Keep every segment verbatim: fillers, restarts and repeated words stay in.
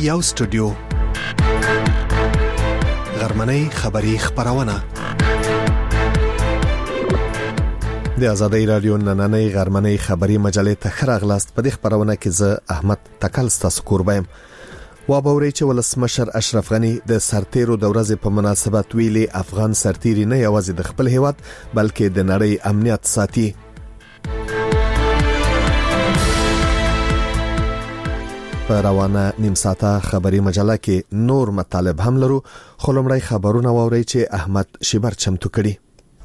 یو سټوډیو غرمنۍ خبری خبرونه د آزادۍ رادیو نننۍ غرمنۍ خبری مجلې ته خراغلاست. په دې خبرونه کې زه احمد تکل ستاسو قربایم. وابوري چې ولسمشر اشرف غنی د سرتیرو د ورځې په مناسبت ویلي افغان سرتیری نه یوازې د خپل هیواد بلکې د نړۍ امنیت ساتي. په روانه نیم ساعته خبری مجله کې نور مطالب هم لرو، خو لومړی خبرونه واوري چې احمد شیبر چمتو کړي.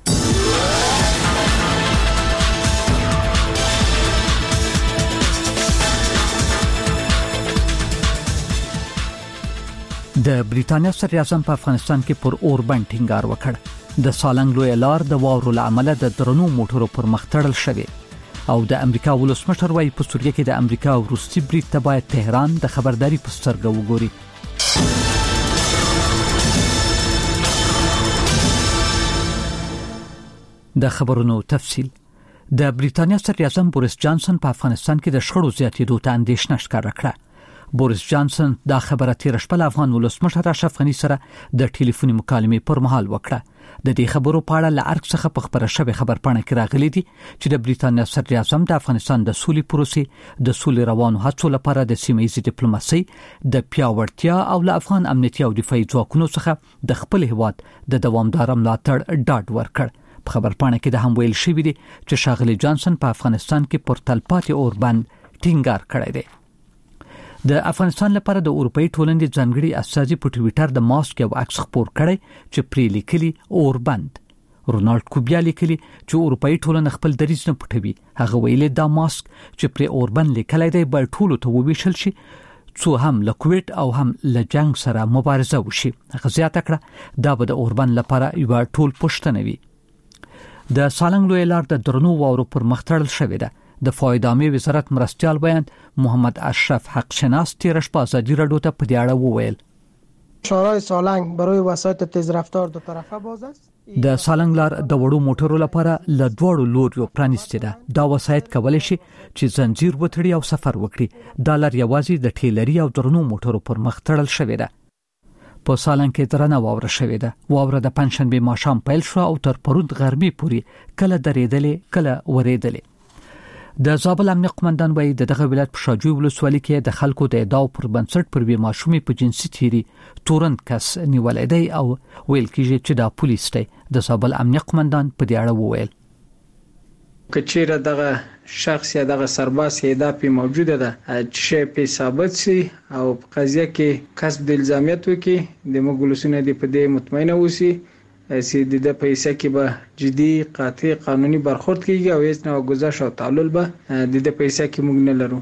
د بریټانیا صدر اعظم په افغانستان کې پر اوربند ټینګار وکړ. د سالنګ لوی لار د واورو لامل د درنو موټرو پر مخ تړل شوی او د امریکا ولسمشر وايي په سوریه کې د امریکا او روسي برید ته باید تهران د خبرداري په سترګه وګوري. د خبرونو تفصیل. د بریټانیا صدر اعظم بوریس جانسن په افغانستان کې د شخړو زیاتېدو ته اندېښنه ښکاره کړه. بوریس جانسن دا خبره تیر شپه افغان ولسمشر اشرف غنی سره د ټلیفوني مکالمې پر مهال وکړه. د دې خبرو په اړه ل ارګ څخه په خبره شوی خبرپاڼه کې راغلي دي چې د بریټانیا صدر اعظم د افغانستان د سولې پروسې د سولې روانو هڅو لپاره د سیمه‌ییزې ډیپلوماسۍ د پیاوړتیا او ل افغان امنیتي او دفاعي ځواکونو څخه د خپل هیواد د دوامدار ملاتړ ډاډ ورکړ. په خبرپاڼه کې د هم ویل شوی دی چې ښاغلي جانسن په افغانستان کې پر تلپاتې اوربند ټینګار کړی دی. د افغانستان لپاره د اروپאי ټولنې ځانګړي استازي په ټوئیټر د ماسک یو عکس خپور کړی چې پرې لیکلي اوربند. رونالد کوبیا لیکلي چې اروپאי ټولنه خپل دریځ نه پټوي. هغه ویلي دا ماسک چې پرې اوربند لیکلی دی باید ټولو ته وویشل شي څو هم له کووید او هم له جنگ سره مبارزه وشي. هغه زیاته کړه دا به د اوربند لپاره یو ټول پښتنه وي. د سالنګ لوی لار د درنو واورو پر مخ تړل شوې ده. د فایدامي وزارت مرستيال بیان محمد اشرف حق شناس تیر شپه ازادي رادیو ته په دې اړه وویل شورای سالنگ برای وسایط تیز رفتار دو طرفه باز است. د سالنګ لار د وړو موټرو لپاره ل دوړو لوریو پرانیسته ده. دا وسایط کولای شي چې زنجیر وتړي او سفر وکړي. دا لار یوازې د ټیلري او درنو موټرو پر مخ تړل شوې ده. په سالنګ کې درنه واوره شوې ده. واوره د پنځشنبه ماښام پیل شو او تر پروند غربي پوري کله درېدلې کله ورېدلې. د زابل امنیت قومندان وایي د دغه ولایت په شاجوی ولسوالۍ کې د خلکو د ادعاو پر بنسټ پر بي ماشومي په جنسي تیری تورن کس نیولای دی او ویل کېږي چې دا پولیس دی. د زابل امنیت قومندان په دې اړه وویل کچېره دغه شخص یا دغه سرباز دا په موجوده ده چې په ثابت سي او قضیه کې کسب د الزامیت وکي د مګلوسونه دی په دې مطمئنه وسی چې د پیسې کې به جدي قاطع قانوني برخورد کیږي او هیڅ نه گذشت او تعلل به د دې پیسې کې موږ نه لرو.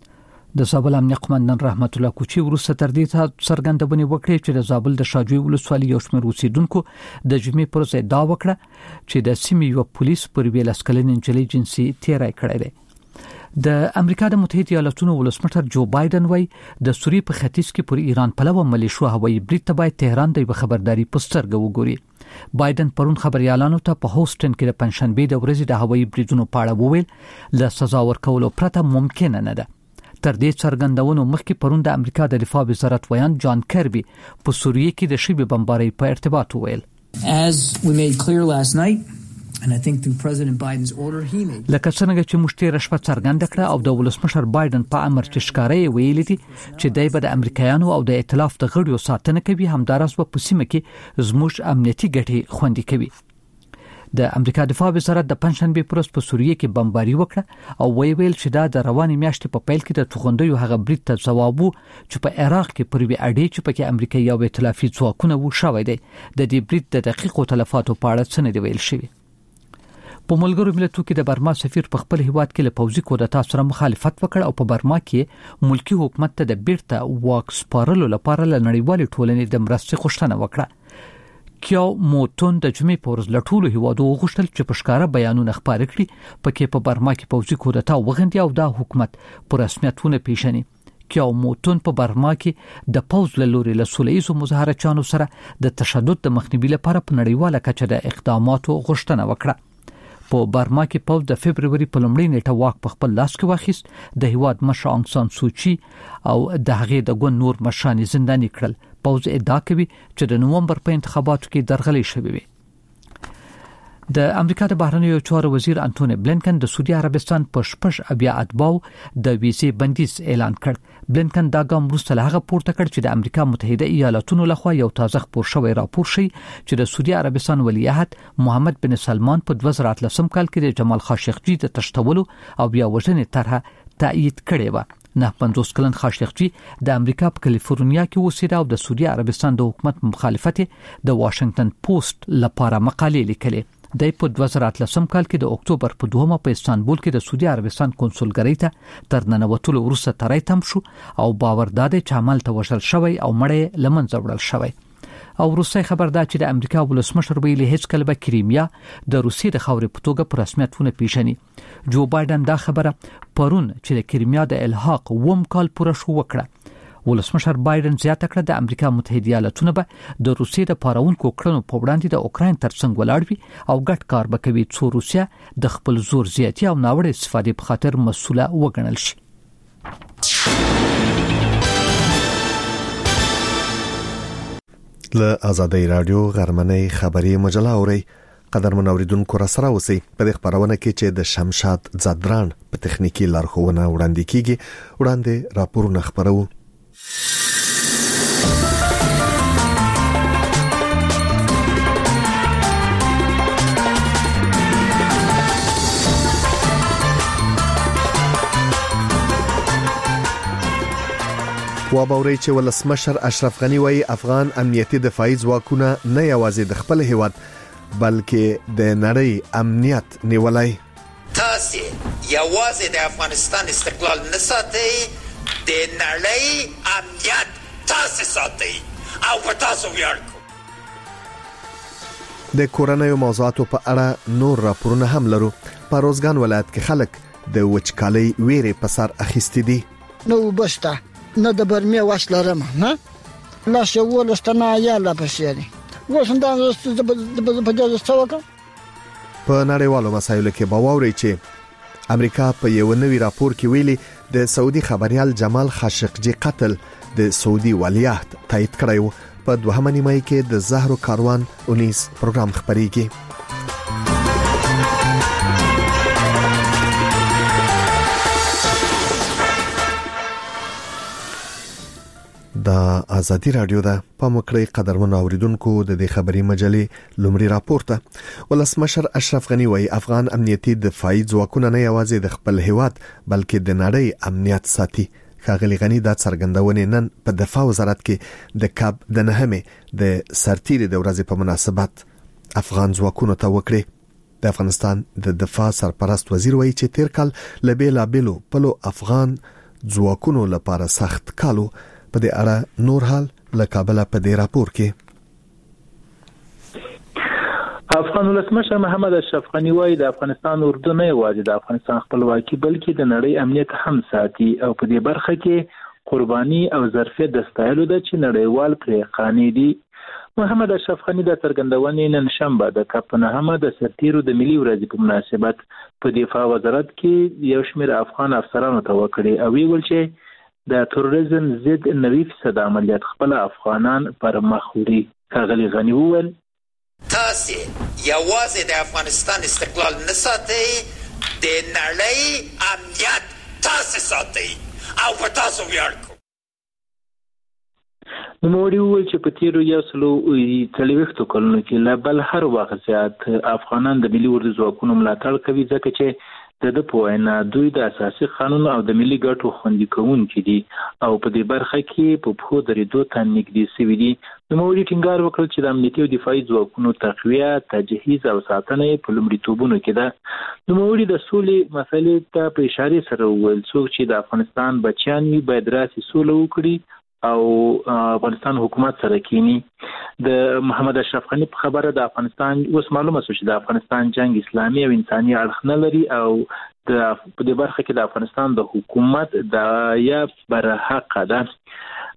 د زابل امنیت قومندان رحمت الله کوچی ورسته تر دې ته څرګندونه وکړه چې د زابل د شاجوی ولسوالۍ یو شمېر اوسیدونکو د جمعې پر ځای دا وکړه چې د سیمې یو پولیس پر ویل اسکلین انجلي جنسي تیرای کړی دی. د امریکا د متحده ایالاتونو ولسمشر جو بایدن وایي د سوریې په ختیځ کې پر ایران پلوه ملیشو هوایي برید ته باید تهران د خبرداري په سترګه وګوري. بایدن پرون خبريالانو ته په هوسټن کې د پنځشنبه د ورځې د هوایي بریدونو په اړه وویل له سزا ورکولو پرته ممکن نه ده. تر دې څرګندونو مخکې پرون د امریکا د دفاع وزارت ویان جان کربي په سوریې کې د شبي بمبارۍ په ارتباط وویل As we made clear last night and I think through President Biden's order he made لکه څنګه چې موږ تیر شپه څرګنده کړه او د ولسمشر بایدن په امر چې ښکارې ویلي دي چې دای په د امریکایانو او د ائتلاف د غړیو ساتنه کوي همدارس په پسیمه کې زموږ امنیتي ګټې خوندي کوي. د امریکا دفاع وزارت د پنځشنبه پروس په سوریې کې بمباري وکړه او وی ویل چې دا د رواني میاشتې په پیل کې د توغندیو هغه برید ته ځواب وو چې په عراق کې پر وی اډې چې په کې امریکایي او ائتلافي ځواکونه وو شوی دی. د دې برید د دقیقو تلفاتو په اړه څه نه دی ویل شوی. په ملګرو ملتونو کې د برما سفیر په خپل هیواد کې له پوځي کودتا سره مخالفت وکړ او په برما کې ملکی حکومت ته د بیرته واک سپارلو لپاره له نړیوال ټولنې د مرستې غوښتنه وکړه. کیاو موتون د جمعې په ورځ له ټولو هیوادو غوښتل چې په ښکاره بیانونه خپاره کړي پکې په برما کې پوځي کودتا وغندي او دا حکومت په رسمیتونه پیژني. کیاو موتون په برما کې د پوځ له لوري له سولهییزو مظاهرچانو سره د تشدد د مخنیوي لپاره په نړیواله کچه د اقداماتو غوښتنه وکړه. په برما کې پوز د فبرवरी په لومړۍ نیټه واک په خپل لاس کې واخیست. د هیواد مشر آنګ سان سوچي او د هغې د ګوند نور مشران زنداني کړل. پوز ادعا کوي چې د نومبر په انتخاباتو کې درغلي شوې وي. د امریکا د بهرنیو چارو وزیر انټونی بلینکن د سعودي عربستان په شپږ ابیا اتباو د ویزې بندیز اعلان کړ. بلینکن دا ګام وروسته له هغه پورته کړ چې د امریکا متحده ایالاتونو لخوا یو تازه خبر شوی راپور شي چې د سعودي عربستان ولیعهد محمد بن سلمان په دوه زره اتلسم کال کې د جمال خاشقجي د تشتولو او بیا وژنې طرحه تایید کړې و. نه پنځوس کلن خاشقجي د امریکا په کالیفورنیا کې اوسېده او د سعودي عربستان د حکومت مخالفت د واشنگټن پوسټ لپاره مقالې لیکلې. د په دوه زره اتلسم کال کې د اکتوبر په دوهمه په استانبول کې د سعودي عربستان کنسولګری ته تر ننوتلو وروسته ترای تم شو او باور داده چې عمل ته وشل شوی او مړی لمنځه وړل شوی. او روسي خبر دا چې د امریکا ولسمشر ویلي هیڅ کله به کریمیا د روسي د خاورې په توګه په رسمیت ونه پیژني. جو بایدن دا خبره پرون چې د کریمیا د الحاق وم کال پوره شو وکړه. ولسمشر بایدن زیاته کړه د امریکا متحده ایالاتونه به د روسیې د پاراونکو کړنو په وړاندې د اوکراین ترڅنګ ولاړ وي او ګډ کار وکوي څو روسیا د خپل زور زیاتی او ناوړه استفادې په خاطر مسؤله وګڼل شي. له آزادۍ رادیو غرمنۍ خبري مجله اوري قدر منوریدونکو را سره اوسئ. په دې خبرونه کې چې د شمشاد زدران په تخنیکی لارښوونه وړاندې کیږي وړاندې راپورونه خبرو. و باوري چې ولسمشر اشرف غنی وايي افغان امنیتي دفاعي ځواکونه نه یوازې د خپل هیواد بلکې د نړۍ امنیت نیولای. تاسو یوازې د افغانستان استقلال نه ساتي، د نړۍ امنیت تاسو ساتي او په تاسو ویاړ کوئ. د کورونایي موضوعاتو په اړه نور راپورونه هم لرو. په روزګان ولایت کې خلک د وچکالۍ ویرې په سر اخیستي دي. نو بسته نه د برمه واسلرم نه لا شو لستنا یا لا پسیری وسنده د په جوړ څوکا. په نړیوالو مسایلو کې باوري چې امریکا په یو نوی راپور کې ویلي د سعودي خبريال جمال خاشقجي قتل د سعودي ولیعهد تایید کړی. په دوهمه نیمه کې د زهرو کاروان اونیس پروګرام خبريږي. دا آزادی رادیو ده. په مکړی قدرمن اوریدونکو د دې خبري مجلې لومړی راپورته ولسمشر اشرف غنی وايي افغان امنیتي دفاعي ځواکونه نه یوازې د خپل هیواد بلکې د نړۍ امنیت ساتي. ښاغلي غنی دا څرګندونه نن په دفاع وزارت کې د کاب د نهمه د سرتیري د ورځې په مناسبت افغان ځواکونو ته وکړي. د افغانستان د دفاع سرپرست وزیر وايي چې تیر کال لبیلا بیلو پلو افغان ځواکونو لپاره سخت کالو. په دې اړه نور حال له کابل په دې راپور کې افغان ولسمشر محمد اشرف غنی وايي د افغانستان اردو نه یوازې د افغانستان خپلواکي بلکې د نړۍ امنیت هم ساتي او په دې برخه کې قرباني او ظرفیت د ستایلو د چې نړیوال پرې قانې دي. محمد اشرف غنی د څرګندونې نن شنبه د کپ نهمه د سرتیرو د ملي ورځې په مناسبت په دفاع وزارت کې یو شمېر افغان افسرانو ته وکړي او ویل چې د تروریزم ضد نوي فیصد عملیات خپل افغانان پر مخ وړي. ښاغلي غنی وویل تاسو یوازې د افغانستان استقلال نه ساتي، د نړۍ امنیت تاسو ساتي او په تاسو ویاړ کوئ. نو موږ ویل چې په تیرو یو سلو څلوېښتو کلونو کې لا بل هر وخت زیات افغانان د ملي ورځ ځواکونو ملاتړ کوي ځکه چې د د پوهنه دوی د اساسي قانون او د ملي ګټو خوندي کوونکي دي او په دې برخه کې په پخو درېدو ته نږدې سوي دي. نو موږ ټینګار وکړ چې د امنیتي او دفاعي ځواکونو تقویه، تجهیز او ساتنه په لومړیتوبونو کې ده. نو موږ د سولې مسلې ته په اشاره سره وویل څوک چې د افغانستان بچیان وي باید راسي سوله وکړي او افغانستان حکومت سره کینی. د محمد اشرف غنی په خبره د افغانستان اوس معلومه شو چې د افغانستان جنگ اسلامي او انساني اړخ نه لري او د په دې برخه کې د افغانستان د حکومت د یا بر حق ده.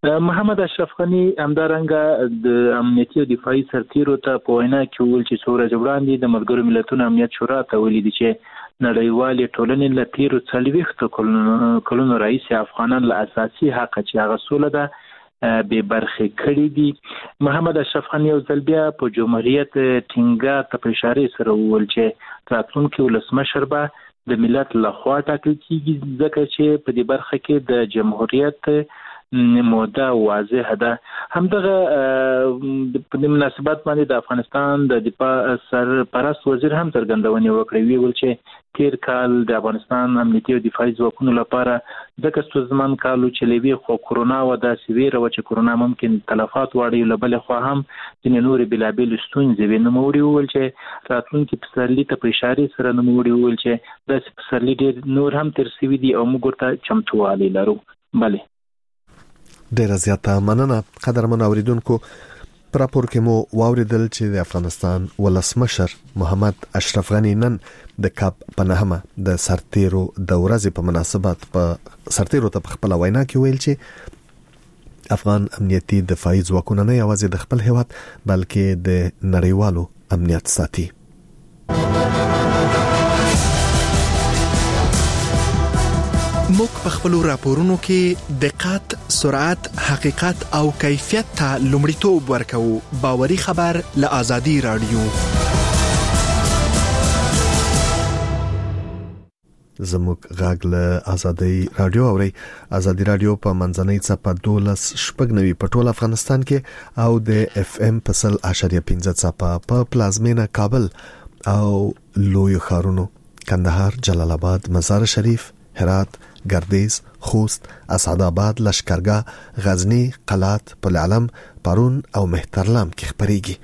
محمد اشرف غنی همدارنګه د امنیتي او دفاعي سرتیرو ته په وینا کې ویل چې څو ورځې وړاندې د ملګرو ملتونو امنیت شورا ته ویلي دي چې نړیوالې ټولنې له تیرو څلوېښتو کلونو راهیسې افغانان له اساسي حق چې هغه سوله ده بې برخې کړي دي. محمد اشرف غنی یو ځل بیا په جمهوریت ټینګار ته په اشارې سره وویل چې راتلونکي ولسمشر به د ملت لخوا ټاکل کېږي ځکه چې په دې برخه کې د جمهوریت موده واضح ده. همدغه په دې مناسبت باندې د افغانستان د دفاع سرپرست وزیر هم څرګندونې وکړې، ویل چې تیر کال د افغانستان امنیتي او دفاعي ځواکونو لپاره ځکه ستونزمن کال چې لوي خو کورونا و داسې ویره و چې کورونا ممکن تلفات واړي، له بلې خوا هم ځینې نورې بېلابېلې ستونزې وې. نوموړي وویل چې راتلونکي پسرلي ته په اشارې سره نوموړي وویل چې داسې پسرلي ډېر نور هم تېر سوي دي او موږ ورته چمتووالی لرو. بلې ډیره زیاته مننه. قدرمن اوریدونکو، پر راپور کې مو واوریدل چې د افغانستان ولسمشر محمد اشرف غنی نن د کاپ په نهمه د سرتیرو د ورځې په مناسبت په سرتیرو ته په خپل وینا کې ویل چې افغان امنیتي دفاعي ځواکونه نه یوازې د خپل هیواد بلکې د نړیوالو امنیت ساتي. موږ په خپل راپورونو کې دقت، سرعت، حقیقت او کیفیت ته لومړیتوب ورکوو. باوري خبر له آزادي رادیو. زموږ غږ له آزادي رادیو اوري. آزادي رادیو په منځنۍ څپه دولس شپږ نوي په ټول افغانستان کې او د اف ام په سل اشاریه پنځه څپه په پلازمینه کابل او لوی ښارونو کندهار، جلال آباد، مزار شریف، هرات، گردیز، خوست، اسعدآباد، لشکرګاه، غزنی، قلات، پل علم، پرون او مهترلام کې خبريږي.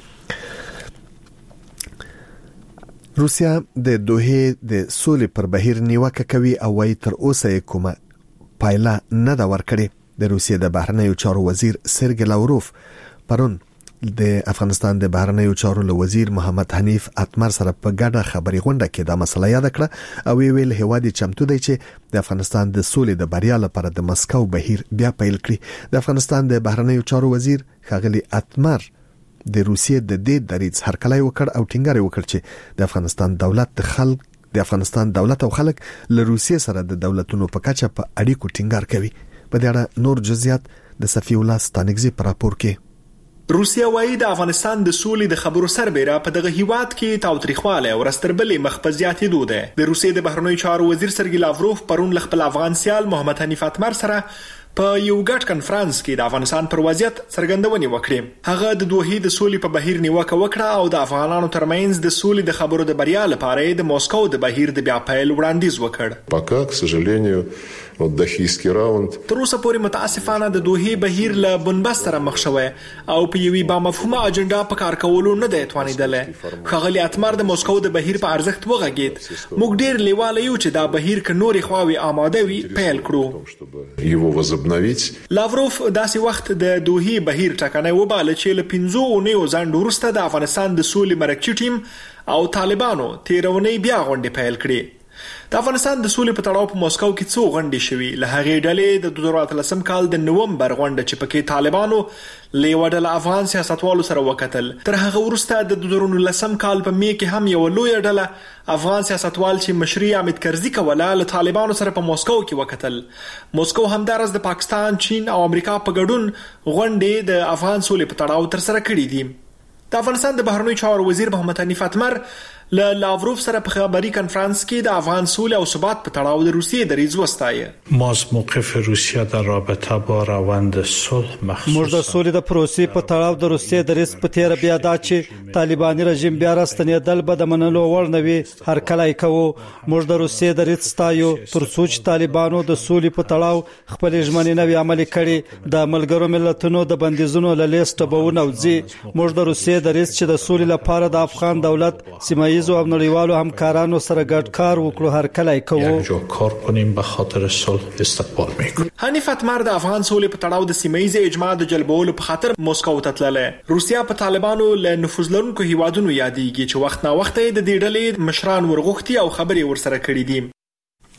روسیا د دوحې د سولې پر بهیر نیوکه کوي او وايي تر اوسه کومه پایله نه دا ورکړي. د روسیې د بهرنیو چارو وزیر سرګی لاوروف پرون د افغانستان د بهرنیو چارو له وزیر محمد حنیف اتمر سره په ګډه خبري غونډه کې دا مسله یاد کړه او ویل هیواد چمتو دی چې د افغانستان د سولې د بریا لپاره د مسکو بهیر بیا پیل کړي. د افغانستان د بهرنیو چارو وزیر ښاغلی اتمر د روسیې د دې دریځ هرکلی وکړ او ټینګار وکړ چې د افغانستان دولت د خلک د افغانستان دولت او خلک له روسیې سره د دولتونو په کچه په اړیکو ټینګار کوي. په دې اړه نور جزئیات د صفی الله ستانګزي پر راپور کې. روسیا وايي د افغانستان د سولې د خبرو سربېره په دغه هیواد کې تاوتریخواله او رستربلې مخ په زیاتېدو ده. د روسیې د بهرنیو چارو وزیر سرګی لاوروف پرون له خپل افغان سیال محمد حنیف اتمر سره په یو ګډ کنفرانس کې د افغانستان پر وضعیت څرګندونې وکړې. هغه د دوحې د سولې په بهیر نیوکه وکړه او د افغانانو ترمنځ د سولې د خبرو د بریا لپاره د موسکو د بهیر د بیا پیل وړاندیز وکړ. пока к сожалению вот دهیسکی راوند تر اوسه پورې متاسفانه د دوحې بهیر له بنبست سره مخ شوی او په یوې با مفهومه اجنډا په کار کولو نه دی توانیدلی. ښاغلی اتمر د موسکو د بهیر په ارزښت وغږید. موږ ډیر لیواله یو چې دا بهیر که نورې خواوې آماده وي پیل کړو. его возобновить. لاوروف داسې وخت د دوحې بهیر ټاکنی وباله چې له پنځو اونیو ځنډ وروسته د افغانستان د سولې مرکچي ټیم او طالبانو تیرونی بیا غونډې پیل کړې. د افغانستان د سولې په تړاو په موسکو کې څو غونډې شوي. له هغې ډلې د دوه زره اتلسم کال د نومبر غونډه چې پکې طالبانو له یوه ډله افغان سیاستوالو سره وکتل. تر هغه وروسته د دوه زره نولسم کال په می کې هم یوه لویه ډله افغان سیاستوال چې مشري حامد کرزي کوله له طالبانو سره په موسکو کې وکتل. موسکو همدارس د پاکستان، چین او امریکا په ګډون غونډې د افغان سولې په تړاو ترسره کړې دي. د افغانستان د بهرنیو چارو وزیر محمد حنیف اتمر له لاوروف سره په خبري کنفرانس کې د افغان سولې او ثبات په تړاو د روسیې دریځ وستایه. ما از موقف روسیه در رابطه با روند صلح مخصوصا موږ د سولې د پروسې په تړاو د روسیې دریځ په تیر بیا دا چې طالباني رژیم بیا راستنېدل به د منلو وړ نه وي هر کله کوو. موږ د روسیې دریځ ستایو تر څو چې طالبانو د سولې په تړاو خپل ژمنې نوي عملي کړي. د ملګرو ملتونو د بندیزونو له لیسټ به ونوځي. موږ د روسیې دریځ چې د سولې لپاره د افغان دولت سیمه او نړیوالو همکارانو سره ګډ کار وکړو هر کله کوو. یو کار کنیم به خاطر صلح استقبال میکنیم. حنیف اتمر د افغان سولې په تړاو د سیمه ییز اجماع د جلبولو په خاطر موسکو ته تللی. روسیا په طالبانو له نفوذ لرونکو هیوادونو یادېږي چې وخت نا وخت د دې ډلې مشران ورغوښتي او خبرې ورسره کړې دي.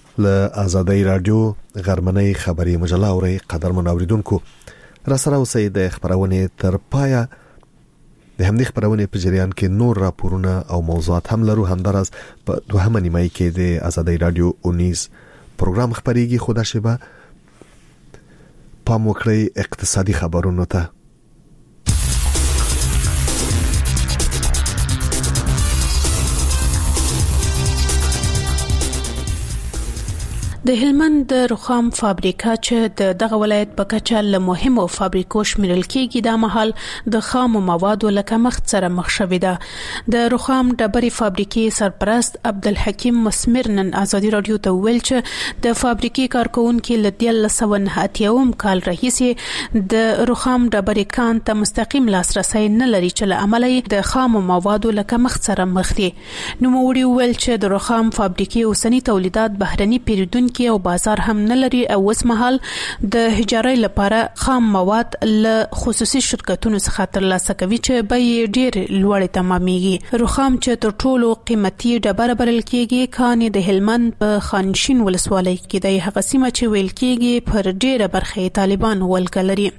له آزادۍ رادیو غرمنۍ خبري مجله اوري قدر منوریدونکو را سره اوسئ د خبرونه تر پایا د همدې خبرونه په جریان کې نور راپورونه او موضوعات هم لرو. همدارس په دوهمه نیمه کې د آزادۍ رادیو اونیز پروګرام خبريږي. خدا شبا پام وکړئ اقتصادي خبرونو ته. د هلمند د رخام فابریکه چې د دغه ولایت په کچه له مهمو فابریکو شمیرل کېږي د مهال د خام موادو لکه مخ سره مخ شوې ده. د رخام ډبرې فابریکې سرپرست عبدالحکیم مسمر نن آزادي رادیو ته ویل چې د فابریکې کارکونکو له دیل سون هاتیوم کال رئیسې د رخام ډبرې کان ته مستقیم لاسرسي نه لري چې له عملي د خام موادو لکه مخ سره مخ دي. نو موړي ویل چې د رخام فابریکې اوسنی تولیدات بهرني پیرودونکو او بازار هم نه لري او اوس مهال د هجاري لپاره خام مواد له خصوصي شرکتونو څخه ترلاسه کوي چې به ډیر لوړ تمامېږي. رخام چې تر ټولو قیمتي ډبره بلل کېږي کان د هلمند په خانشین ولسوالۍ کې د هغه سیمه چې ویل کېږي پر ډیره برخه طالبان ولګ لري.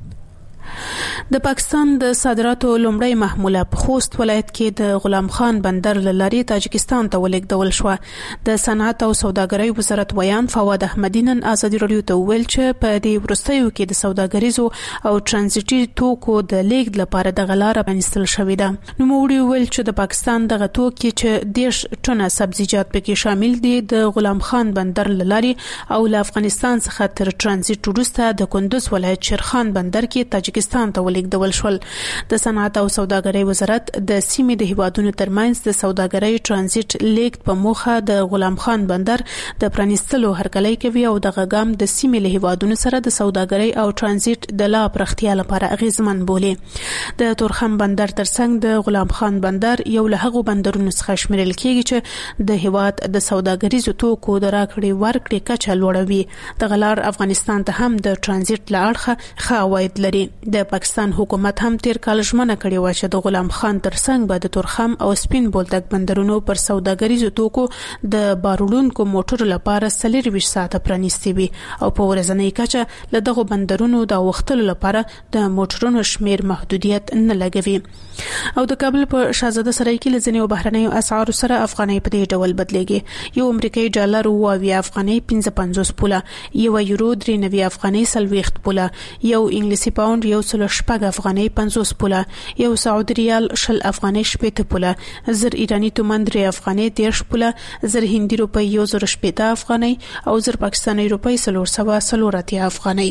د پاکستان د صادراتو لومړی محموله په خوست ولایت کې د غلام خان بندر لاري تاجکستان ته ولېږدول شو. د صنعت او سوداګرۍ وزارت ویان فواد احمدی نن آزادي رادیو ته ویل چې په دې وروستیو کې د سوداګریزو او ترانزیټي توکو د لیږد لپاره د غلار پنځتل شوې ده. نو موږ ویل چې د پاکستان دغه توکي چې دیش ټنه سبزیجات پکې شامل دي د غلام خان بندر لاري او له افغانستان څخه تر ترانزیټ وروسته د کندوز ولایت شیرخان بندر کې تاجکستان ته ولېږدول شول. د صنعت او سوداګرۍ وزارت د سیمې د هیوادونو ترمنځ د سوداګرۍ ترانزیت لیږد په موخه د غلام خان بندر د پرانیستلو هرکلی کوي او د غګام د سیمې له هیوادونو سره د سوداګرۍ او ترانزیت د لا پرختیا لپاره اغیزمن بولي. د تورخم بندر ترڅنګ د غلام خان بندر یو له هغو بندرونو څخه شمیرل کېږي چې د هیواد د سوداګریزو توکو د راکړې ورکړې کچه لوړوي. د غلار افغانستان ته هم د ترانزیت لارښه ښه عواید لري. د پاکستان حکومت هم تیر کال ژمنه کړې و چې د غلام خان ترڅنګ به د تورخم او سپین بولدک بندرونو پر سوداګریزو توکو د بارولونکو موټرو لپاره څلور ساعته پرانیستي وي او په ورځنۍ کچه له دغه بندرونو د وختلو لپاره د موټرونو شمیر محدودیت نه لګوي. او د کابل په شاهزاده سرای کې لزنیو بهرنیو اسعار سره افغاني په دې ډول بدلېږي. یو امریکایي ډالر او اویا افغاني پنځه پنځوس پوله، یو یورو درې نوي افغاني سلويخت پوله، یو انګلیسي پاوند یو سل شپږ افغاني پنځوس پوله، یو سعودي ریال شل افغاني شپږ پوله، زر ایرانی تومان درې افغاني دیرش پوله، زر هندي روپی یو زر شپږ افغاني او زر پاکستاني روپی سلور سوا سلور اتیا افغاني.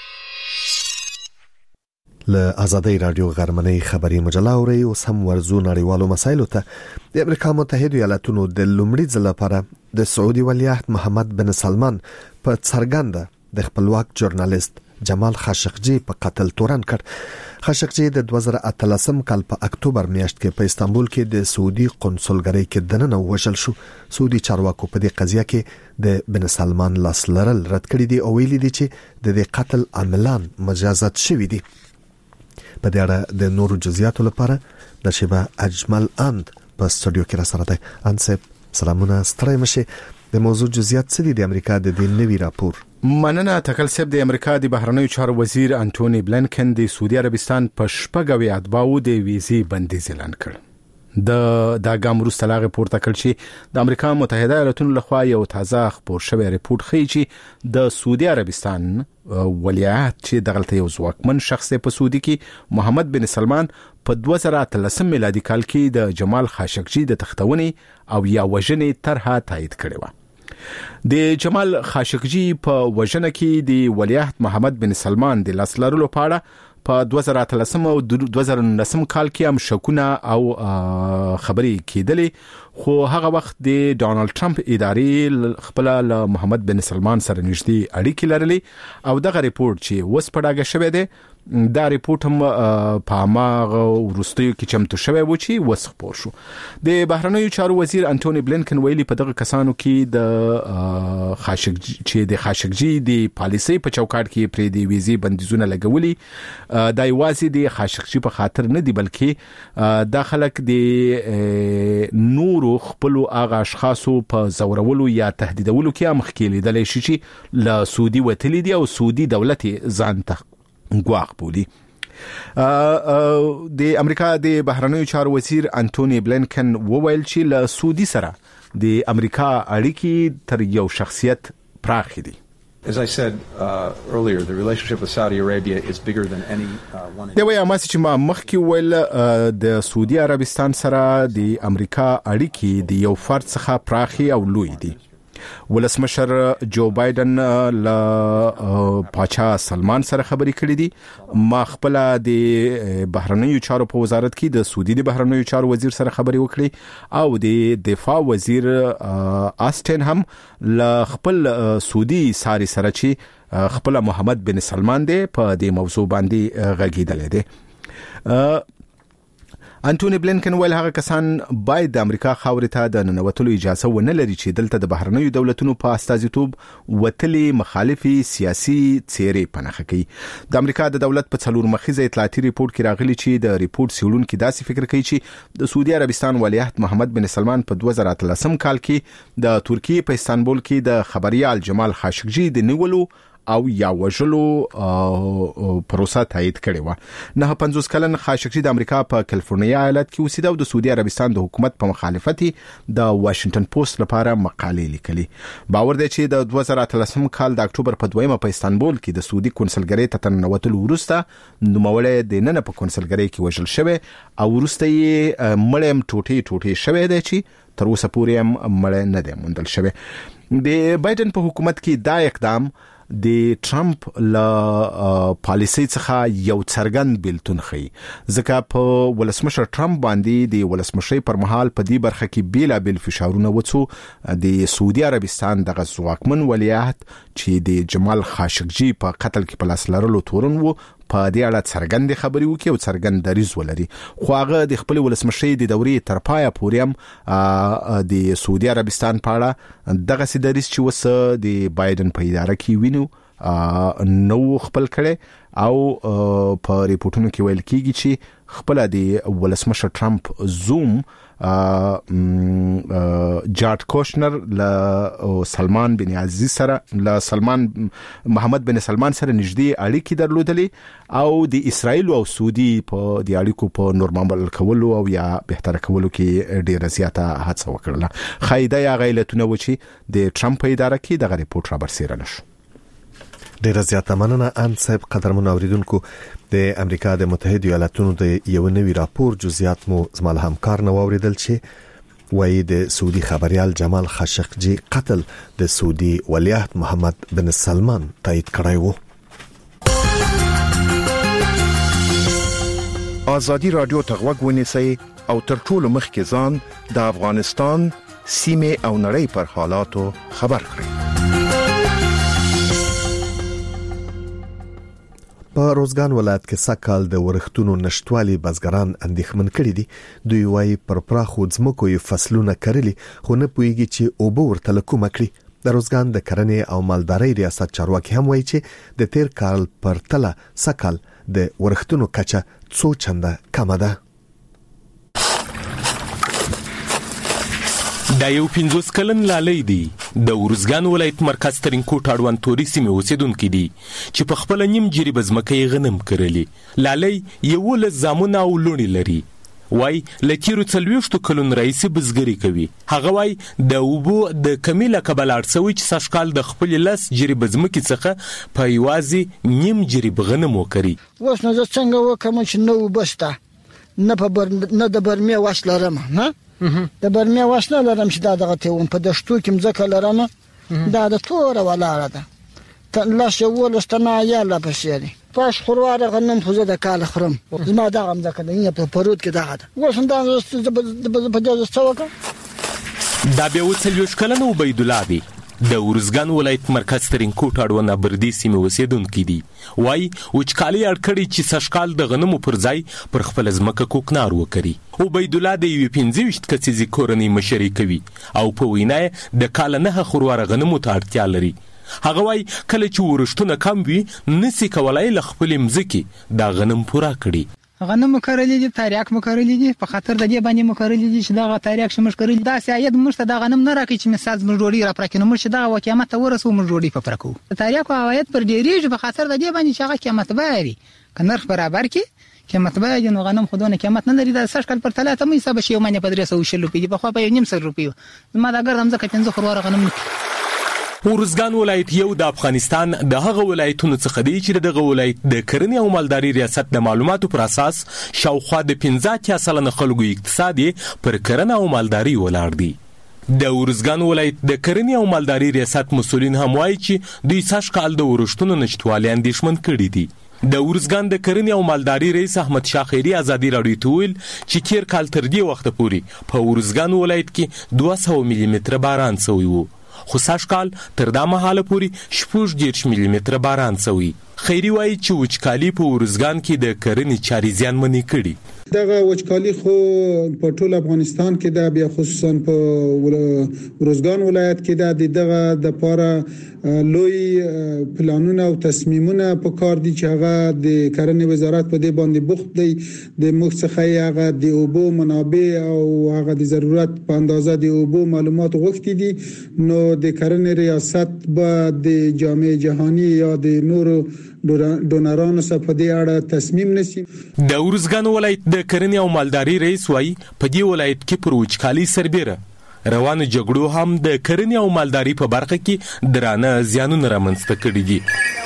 له آزادۍ رادیو غرمنۍ خبري مجله اوري او سم ورزو نړیوالو مسایلو ته. د امریکا متحده ایالاتونو د لومړي ځل لپاره د سعودي ولیعهد محمد بن سلمان په څرګنده د خپلواک ژورنالیست جمال خاشقجي په قتل تورن کړ. خاشقجي د دوه زره اتلسم کال په اکتوبر میاشت کې په استانبول کې د سعودي قونسلګرۍ کې دننه وژل شو. سعودي چارواکو په دې قضیه کې د بن سلمان لاس لرل رد کړی دي او ویلي دي چې د دې قتل عاملان مجازات شوي دي. په دې اړه د نورو جزئیاتو لپاره د شیبه اجمل اند په استودیو کې را سره ده. انسب سلامونه ستړي مشه. د موضوع جزئیات څه دي د امریکا د دې نوي راپور؟ مننه تکل سب د امریکا د بهرنیو چارو وزیر انټونی بلنکن د سعودي عربستان په شپږوي اتباعو د ویزي بندیز اعلان کړ. د دا ګام وروسته لا راپور تکل چې د امریکا متحده ایالاتونو لخوا یو تازه خبر شوی راپور ښیي چې د سعودي عربستان ولیعهد چې دغلته یو ځواکمن شخص په سعودي کې محمد بن سلمان په دوه زره اتلسم میلادي کال کې د جمال خاشقجي د تختونې او یا وژنې طرحه تایید کړې و. د جمال خاشقجي په وژنه کې د ولیعهد محمد بن سلمان د لاس لرلو په اړه په دوه زره اتلسم او دوه زره نولسم کال کې هم شکونه او خبرې کېدلې، خو هغه وخت د ډونالد ټرمپ ادارې خپل له محمد بن سلمان سره نږدې اړیکې لرلې او دغه ریپورت چې وس پړاګه شوی دی دا ریپورت هم په ماغه ورستیو کې چمتو شوی و چې وسخ پور شو. د بهرنیو چارو وزیر انټونی بلینکن ویلي په دغه کسانو کې د خاشق چې د خاشقجي د پالیسي په چوکاټ کې پرې دی ویزي بندیزونه لګولي د ایوازي د خاشقجي په خاطر نه دی بلکې د خلک د نورو خپل اغه اشخاصو په زورولو یا تهدیدولو کې مخ کې لیدل شي چې ل سعودي وتلی دی او سعودي دولت ځان ته ګواښ بولي. د امریکا د بهرنیو چارو وزیر انټونی بلینکن وویل چې له سعودي سره د امریکا اړیکې تر یو شخصیت پراخ دي. As I said uh, earlier, the relationship with Saudi Arabia is bigger than any uh, one. دا وایي اماس چې ما مخکې ویل د سعودي عربستان سره د امریکا اړیکې د یو فرد څخه پراخي او لوی دي. ولسمشر جو بایدن له پاچا سلمان سره خبرې کړې دي. ما خپل د بهرنیو چارو په وزارت کې د سعودي د بهرنیو چارو وزیر سره خبرې وکړې او د دفاع وزیر آستن هم له خپل سعودي ساري سره چې خپل محمد بن سلمان دی په دې موضوع باندې غږیدل دي. انټونی بلینکن ویل هغه کسان باید د امریکا خاورې ته د ننوتلو اجازه ونه لري چې دلته د بهرنیو دولتونو په استازیتوب وتلي مخالفي سیاسي څیرې پنهخه کوي. د امریکا د دولت په څلور مخیزه اطلاعاتي ریپورت کې راغلي چې د ریپورت سیړونکو داسې فکر کوي چې د سعودي عربستان ولیعهد محمد بن سلمان په دوه زره اتلسم کال کې د ترکیه په استانبول کې د خبريال جمال خاشقجي د نیولو او یا وژلو پروسه تایید کړې و. نه پنځوس کلن خاشقجي د امریکا په کالیفورنیا ایالت کې اوسېده او د سعودي عربستان د حکومت په مخالفت د واشنگټن پوسټ لپاره مقالې لیکلي. باور دی چې د دوه زره اتلسم کال د اکتوبر په دویمه په استانبول کې د سعودي کنسلګرۍ ته تنوتلو وروسته نوموړی د نن په کنسلګرۍ کې وژل شوی او وروسته یې مړم ټوټي ټوټي شوی دی چې تر اوسه پورې هم مړ نه دی موندل شوی. د بایدن په حکومت کې دا اقدام د ټرمپ له پالیسي څخه یو څرګند بیلتون خي. ځکه په ولسمشر ټرمپ باندې د ولسمشي پر مهال په دې برخه کې بیل بیل فشارونه وڅو. د سعودي عربستان د غزواکمن ولیعهد چې د جمال خاشقجي په قتل کې په لاس لرلو تورن وو په دې اړه څرګند خبري وکي او څرګند دریز ولري. خو هغه د خپل ولسمشي د دورې تر پایه پورې هم د سعودي عربستان په اړه دغه سي دریز چې وس د بایدن په اداره کې وینو نو خپل کړي او په ریپورتونو کې ویل کیږي چې خپل د ولسمشر ټرمپ زوم جارج کوشنر ل سلمان بن عزیز سره ل سلمان محمد بن سلمان سره نږدې اړیکې درلودلې او د اسرایل او سعودي په د اړیکو په نورمال کولو او یا بهتر کولو کې ډېر زیاته هڅه وکړه. خایده یا غیلتونه و چې د ټرمپ په اداره کې دغه ریپورت را برسېره نشو. ډیره زیاته مننه ان صاحب. قدرمن اوریدونکو د امریکا د متحده ایالاتونو د یو نوي راپور جزئیات مو زموږ همکار نو اوریدل چې وایي د سعودي خبريال جمال خاشقجي قتل د سعودي ولیعهد محمد بن سلمان تایید کړی وو. آزادی رادیو ته غوږ ونیسئ او تر ټولو مخکې ځان د افغانستان سیمه او نړۍ پر حالاتو خبر کړئ. په روزګان ولایت کې سکهال د ورښتونو نشټوالي بزګران اندېښمن کړي دي. دوی وايي پر پراخو ځمکو یې فصلونه کرلي خو نه پوهیږي چې اوبه ورته له کومه کړي. د روزګان د کرنې او مالدارۍ ریاست چارواکي هم وایي چې د تیر کال پر تله سکهال د ورښتونو کچه څو چنده کمه ده. دا یو پنځوس کلن لالۍ دی د ورزګان ولایت مرکز ترینکوټ اړوند توري سیمې اوسیدونکو دي چې په خپل نیم جری بزمکه غنم کرلی. لالۍ یو له زامن او لونی لري. وای لکیرو څلويشتو کلون رئیس بزګری کوي. هغه وای د وبو د کمیله کبلار سوي چې سشکال د خپل لس جری بزمکه څخه په یوازي نیم جری بغنم وکړي. اوس نو څنګه وکم چې نو بستا نه په بر نه د برمه واشلرم نه د برمه واشنه لرم چې دا دغه ته ون په دشتو کې مزکه لرم دا د تور ولاړه ده ته لا شو ولستنا یا لا بشری پاش خرواره غنم خو زه د کال خرم زما دا غم ځکه نه په پرود کې دا ده وسم دا په دغه څوکه دا به وڅلوش کلنو عبید الله دی د ورزګان ولایت مرکز ترینکوټ اړوند ابردي سیمه اوسیدونکو دي. وای وچکالي اړکړي چې سشکال د غنمو پر ځای پر خپل ځمکه کوکنار وکړي. عبید الله د یو پنځه ویشت کسیزې کورنۍ مشري کوي او په وینا د کال نه خروار غنمو ته اړتیا لري. هغه وای کله چې ورشتونه کم وي نسی کولای ل خپل مزکی دا غنم پورا کړي. غنم مکرلی دي تاریخ مکرلی دي په خاطر د دې باندې مکرلی دي چې دا تاریخ شمش کړی دا سیاید مشته دا غنم نه راکې چې مثال مجوري را پرکې نو مرشه دا وقیامت ورسو مجوري په پرکو تاریخ او عواید پر ډیریږي په خاطر د دې باندې چې هغه قیمت وایي کنرخ برابر کې قیمت وایي نو غنم خودونه قیمت نه لري دا سش کال پر ثلاثه مې حساب شي باندې په درې سوه شل روپۍ په خو په نیم سر روپۍ ما دا ګرځم ځکه پنځه خروار غنم ورزګان ولایت یو د افغانستان د هغه ولایتونو څخه دی چې دغه ولایت د کرنې او مالداري ریاست د معلوماتو پر اساس شاوخوا د پنځه اتیا سلنه خلکو اقتصاد پر کرنه او مالداري ولاړ دی. د ورزګان ولایت د کرنې او مالداري ریاست مسؤلین هم وایي چې دوی سږ کال د ورښتونو نشټوالي اندېښمن کړي دي. د ورزګان د کرنې او مالداري رئیس احمد شاه خیری ازادي راډیو ته ویل چې کیر کال تر دې وخته پورې په ورزګان ولایت کې دوه سوه ملي متره باران شوی وو خو سږ کال تر دا مهاله پورې شپږ دېرش ملي متره باران شوی. خیری وایي چې وچکالي په ورزګان کې د کرنې چارې زیانمنې کړي. دغه وچکالي خو په ټول افغانستان کې دا بیا خصوصا په ورزګان ولایت کې دا دغه د پاره لوی پلانونه او تصمیمونه په کار دي چې هغه د کرنې وزارت په دې باندې بوخت دی د موږ څخه هغه د اوبو منابع او هغه د ضرورت په اندازه د اوبو معلومات غوښتي دي نو د کرنې ریاست به د جامعه جهانی یا د نورو ډونرانو سره په دې اړه تصمیم نیسي. د ورزګان ولایت د کرنې او مالداري رئیس وایي په دې ولایت کې پر وچکالي سربېره روانو جګړو هم د کرنې او مالداري په برخه کې درانه زیانونه رامنځته کړي دي.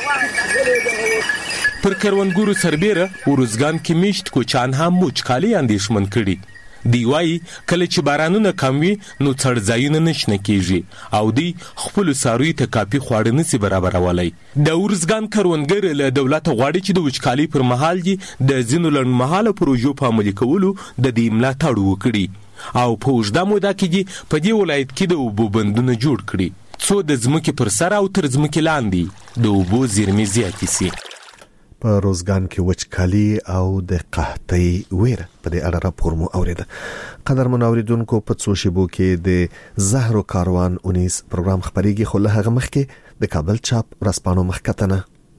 پر کروندګرو سربېره ورزګان کې میشت کوچان هم وچکالي اندېښمن کړي. دی وای کله چې بارانونه کم وي نو څړځایونه نشنه کیږي او دی خپل ساروی ته کافي خواړه نسی برابرولای. د ورزګان کروندګر له دولت غواړي چې د وچکالي پر مهال دي د ځینو لنډمهاله پروژو په عملي کولو د دې ملاتړ وکړي او په اوږده موده کې دي په دې ولایت کې د اوبو بندونه جوړ کړي څو د ځمکې پر سر او تر ځمکې لاندې د اوبو زیرمې زیاتې سي. په روزګان کې وچکالي او د قحطۍ ویره په دې اړه راپور مو اوریده. قدر منوریدونکو په څو شیبو کې د زهرو کاروان اونیس پروګرام خبريږي خو له هغه مخکې د کابل چاپ رسپانو مخکتنه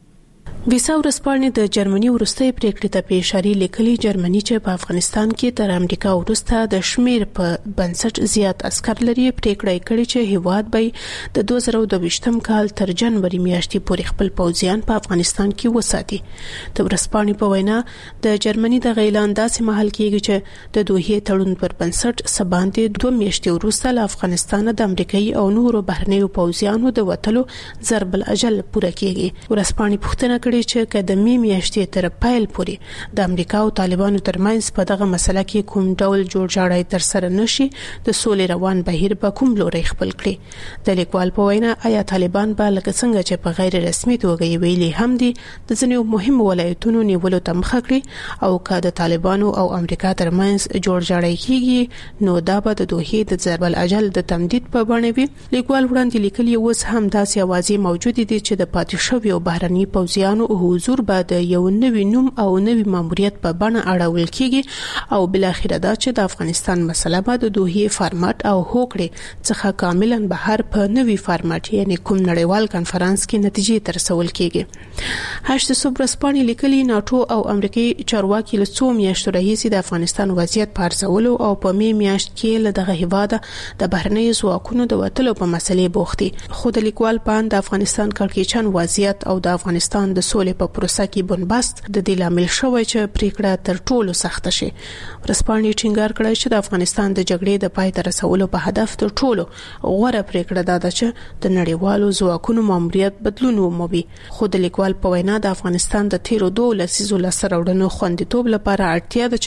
ویسا ورسپانې د جرمني ورستۍ پریکړې ته په اشاره لیکلي جرمني چې په افغانستان کې تر امریکا ورسته د شمیر په بنسټ زیات عسكر لري پریکړه کړې چې هیواد به د دوه زره دوه کال تر جنوري میاشتې پورې خپل پوځیان په افغانستان کې وساتي. د ورسپانې په وینا د جرمني د اعلان داسې محل کېږي چې د دوه تړون پر بنسټ سباندې دوه میاشتې وروسته له افغانستان د امریکایي او نورو بهرنیو پوځیانو د وټلو ضرب الاجل پوره کېږي. ورسپانې پوښتنه کړې چې کدمي میاشتې تر پایل پورې د امریکا او طالبانو ترمنځ په دغه مسله کې کوم ډول جوړجاړی تر سره نشي د سولې روان بهیر به کوم لوري خپل کړي. د لیکوال په وینا آیا طالبان به لکه څنګه چې په غیر رسمي توګه ویلي هم دي د ځینو مهمو ولایتونو نیولو ته مخه کړي او که د طالبانو او امریکا ترمنځ جوړجاړی کیږي نو دا به د دوه د ضرب الاجل د تمدید په بڼه وي. لیکوال وړاندې لیکلي اوس هم داسې اوازې موجود دي چې د پاتې شویو بهرني پوځیانو حضور بعد یو نوی نوم او نوی ماموریت په بڼه اړول کیږي او بل اخر دا چې د افغانستان مسله به د دوه فارمټ او هوکړې څخه کاملا بهر په نوی فارمټ یعنی کوم نړیوال کانفرنس کې نتیجې ترسول کیږي. هشت صبرسپانی لیکلي ناتو او امریکایي چارواکي له څو میاشتو راهیسې د افغانستان وضعیت پارځولو او په می میاشت کې له دغه هیواده د بهرنۍ ځواکونو د وټلو په مسلې بوختي. خو د لیکوال پان د افغانستان کړکېچن وضعیت او د افغانستان د سولې په پروسه کې بنبست د دې لامل شوی چې پریکړه تر ټولو سخت شي. ورسپانې ټینګار کړی چې د افغانستان د جګړې د پای ته رسولو په هدف تر ټولو غوره پریکړه ده چې د نړیوالو ځواکونو ماموریت بدلون ومومي. خو د لیکوال په وینا د افغانستان د تیرو دوه لسیزو لسره وړاندې خوندیتوب لپاره اړتیا ده چې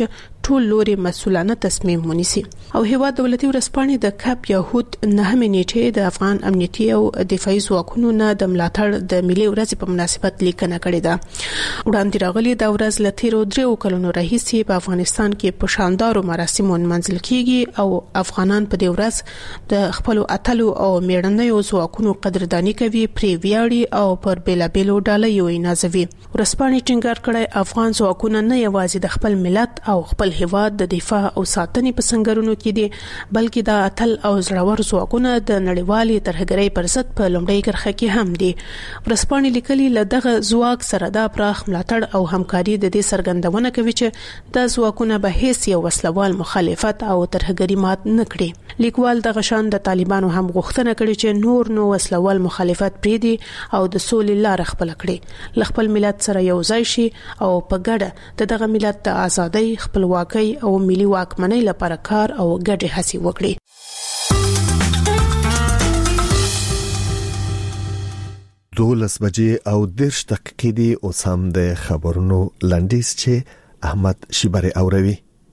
ټول لوري مسؤلانه تصمیم ونیسي. او هیواد دولتي ورسپانې د کاپ یهود نهمې نیټې د افغان امنیتي او دفاعي ځواکونو نه د ملاتړ د ملي ورځې په مناسبت لیکنه کړې ده. وړاندې راغلي د ورځ له تیرو درې کلونو راهیسې په افغانستان کې په شاندارو مراسمو منځل کیږي او افغانان په دې ورځ د خپل اتلو او میړنیو ځواکونو قدردانی کوي، پری ویاړي او پر بیلابیلو ډالۍ وي نازوي. ورسپانې ټینګار کړی افغان ځواکونه نه یوازې د خپل ملت او خپل هیواد د دفاع او ساتنې په سنگرونو کې دي، بلکې د اتل او زړور ځواکونه د نړیوالي ترهګرۍ پر ضد په لومړۍ کرخه کې هم دي. ورسپانې لیکلي له دغه ځواک سره د پراخ ملاتړ او همکاري د دې څرګندونه کوي چې د ځواکونه به هیڅ یو وسلوال مخالفت او ترهګري مات نه کړي. لیکوال د غشان د طالبانو هم غوښتنه کړې چې نور نو وسلوال مخالفت پریدي او د سولې لار خپل کړي، ل خپل ملت سره یو ځای شي او په ګډه د دغه ملت د ازادۍ، خپلواکۍ او ملي واکمنۍ لپاره کار او ګډه هڅې وکړي. دولس بجې او درش دقیقې دی اوس هم د خبرونو لنډیز چې احمد شیبری اوروي.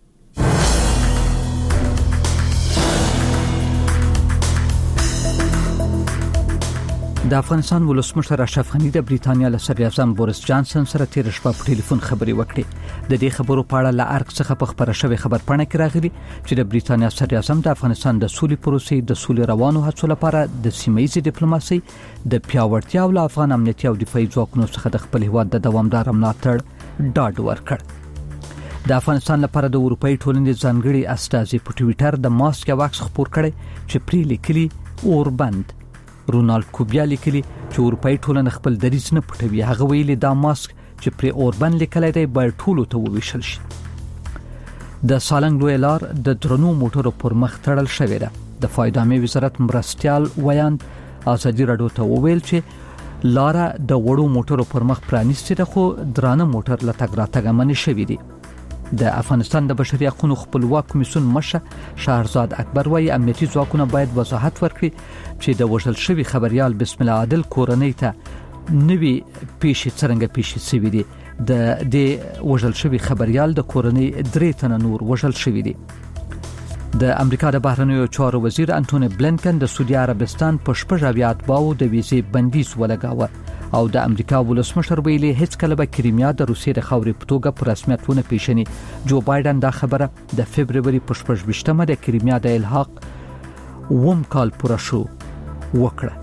د افغانستان ولسمشر اشرف غنی د بریټانیا له صدر اعظم بوریس جانسن سره تیر شپه په ټلیفون خبرې وکړې. د دې خبرو په اړه له ارګ څخه په خبره شوې خبرپاڼه کې راغلي چې د بریټانیا صدر اعظم د افغانستان د سولې پروسې د سولې روانو هڅو لپاره د سیمه‌ییزې ډیپلوماسي د پیاوړتیا او افغان امنیتي او دفاعي ځواکونو څخه د خپل هیواد د دوامدار ملاتړ ډاډ ورکړ. د افغانستان لپاره د اروپאי ټولنې ځانګړي استازي په ټوئیټر د ماسک یو عکس خپور کړی چې پرې لیکلي اوربند. رونالد کوبیا لیکلي چې اروپאי ټولنه خپل دریځ نه پټوي. هغه ویلي دا ماسک چې پر اوربند لیکلای دی باید ټولو ته وویشل شي. د سالنګ لوی لار د درنو موټرو پر مخ تړل شوې ده. د فایدامې وزارت مرستيال ویاند ازادي راډیو ته وویل چې لاره د وړو موټرو پر مخ پرانیستې ده، خو درانه موټر له تګ راتګ منع شوی دي. د افغانستان د بشري حقوقو خپلواک کمیسیون مشر شهرزاد اکبر وايي امنیتي ځواکونه باید وضاحت ورکړي چې د وژل شوی خبريال بسم الله عادل کورنۍ ته نوي پیښې څنګه پیښې شوې دي. د دې وژل شوی خبريال د کورنۍ درې تنه نور وژل شوی دي. د امریکا د بهرنیو چارو وزیر انټونی بلینکن د سعودي عربستان په شپږ اویا اتباعو د ویزې بندیز ولګاوه او د امریکا ولسمشر ویلي هیڅ کله به کریمیا د روسیې د خاورې په توګه په رسمیت ونه پیژني. جو بایدن دا خبره د فبرवरी په شپږمه د کریمیا د الحاق ووم کال پوره شو وکړه.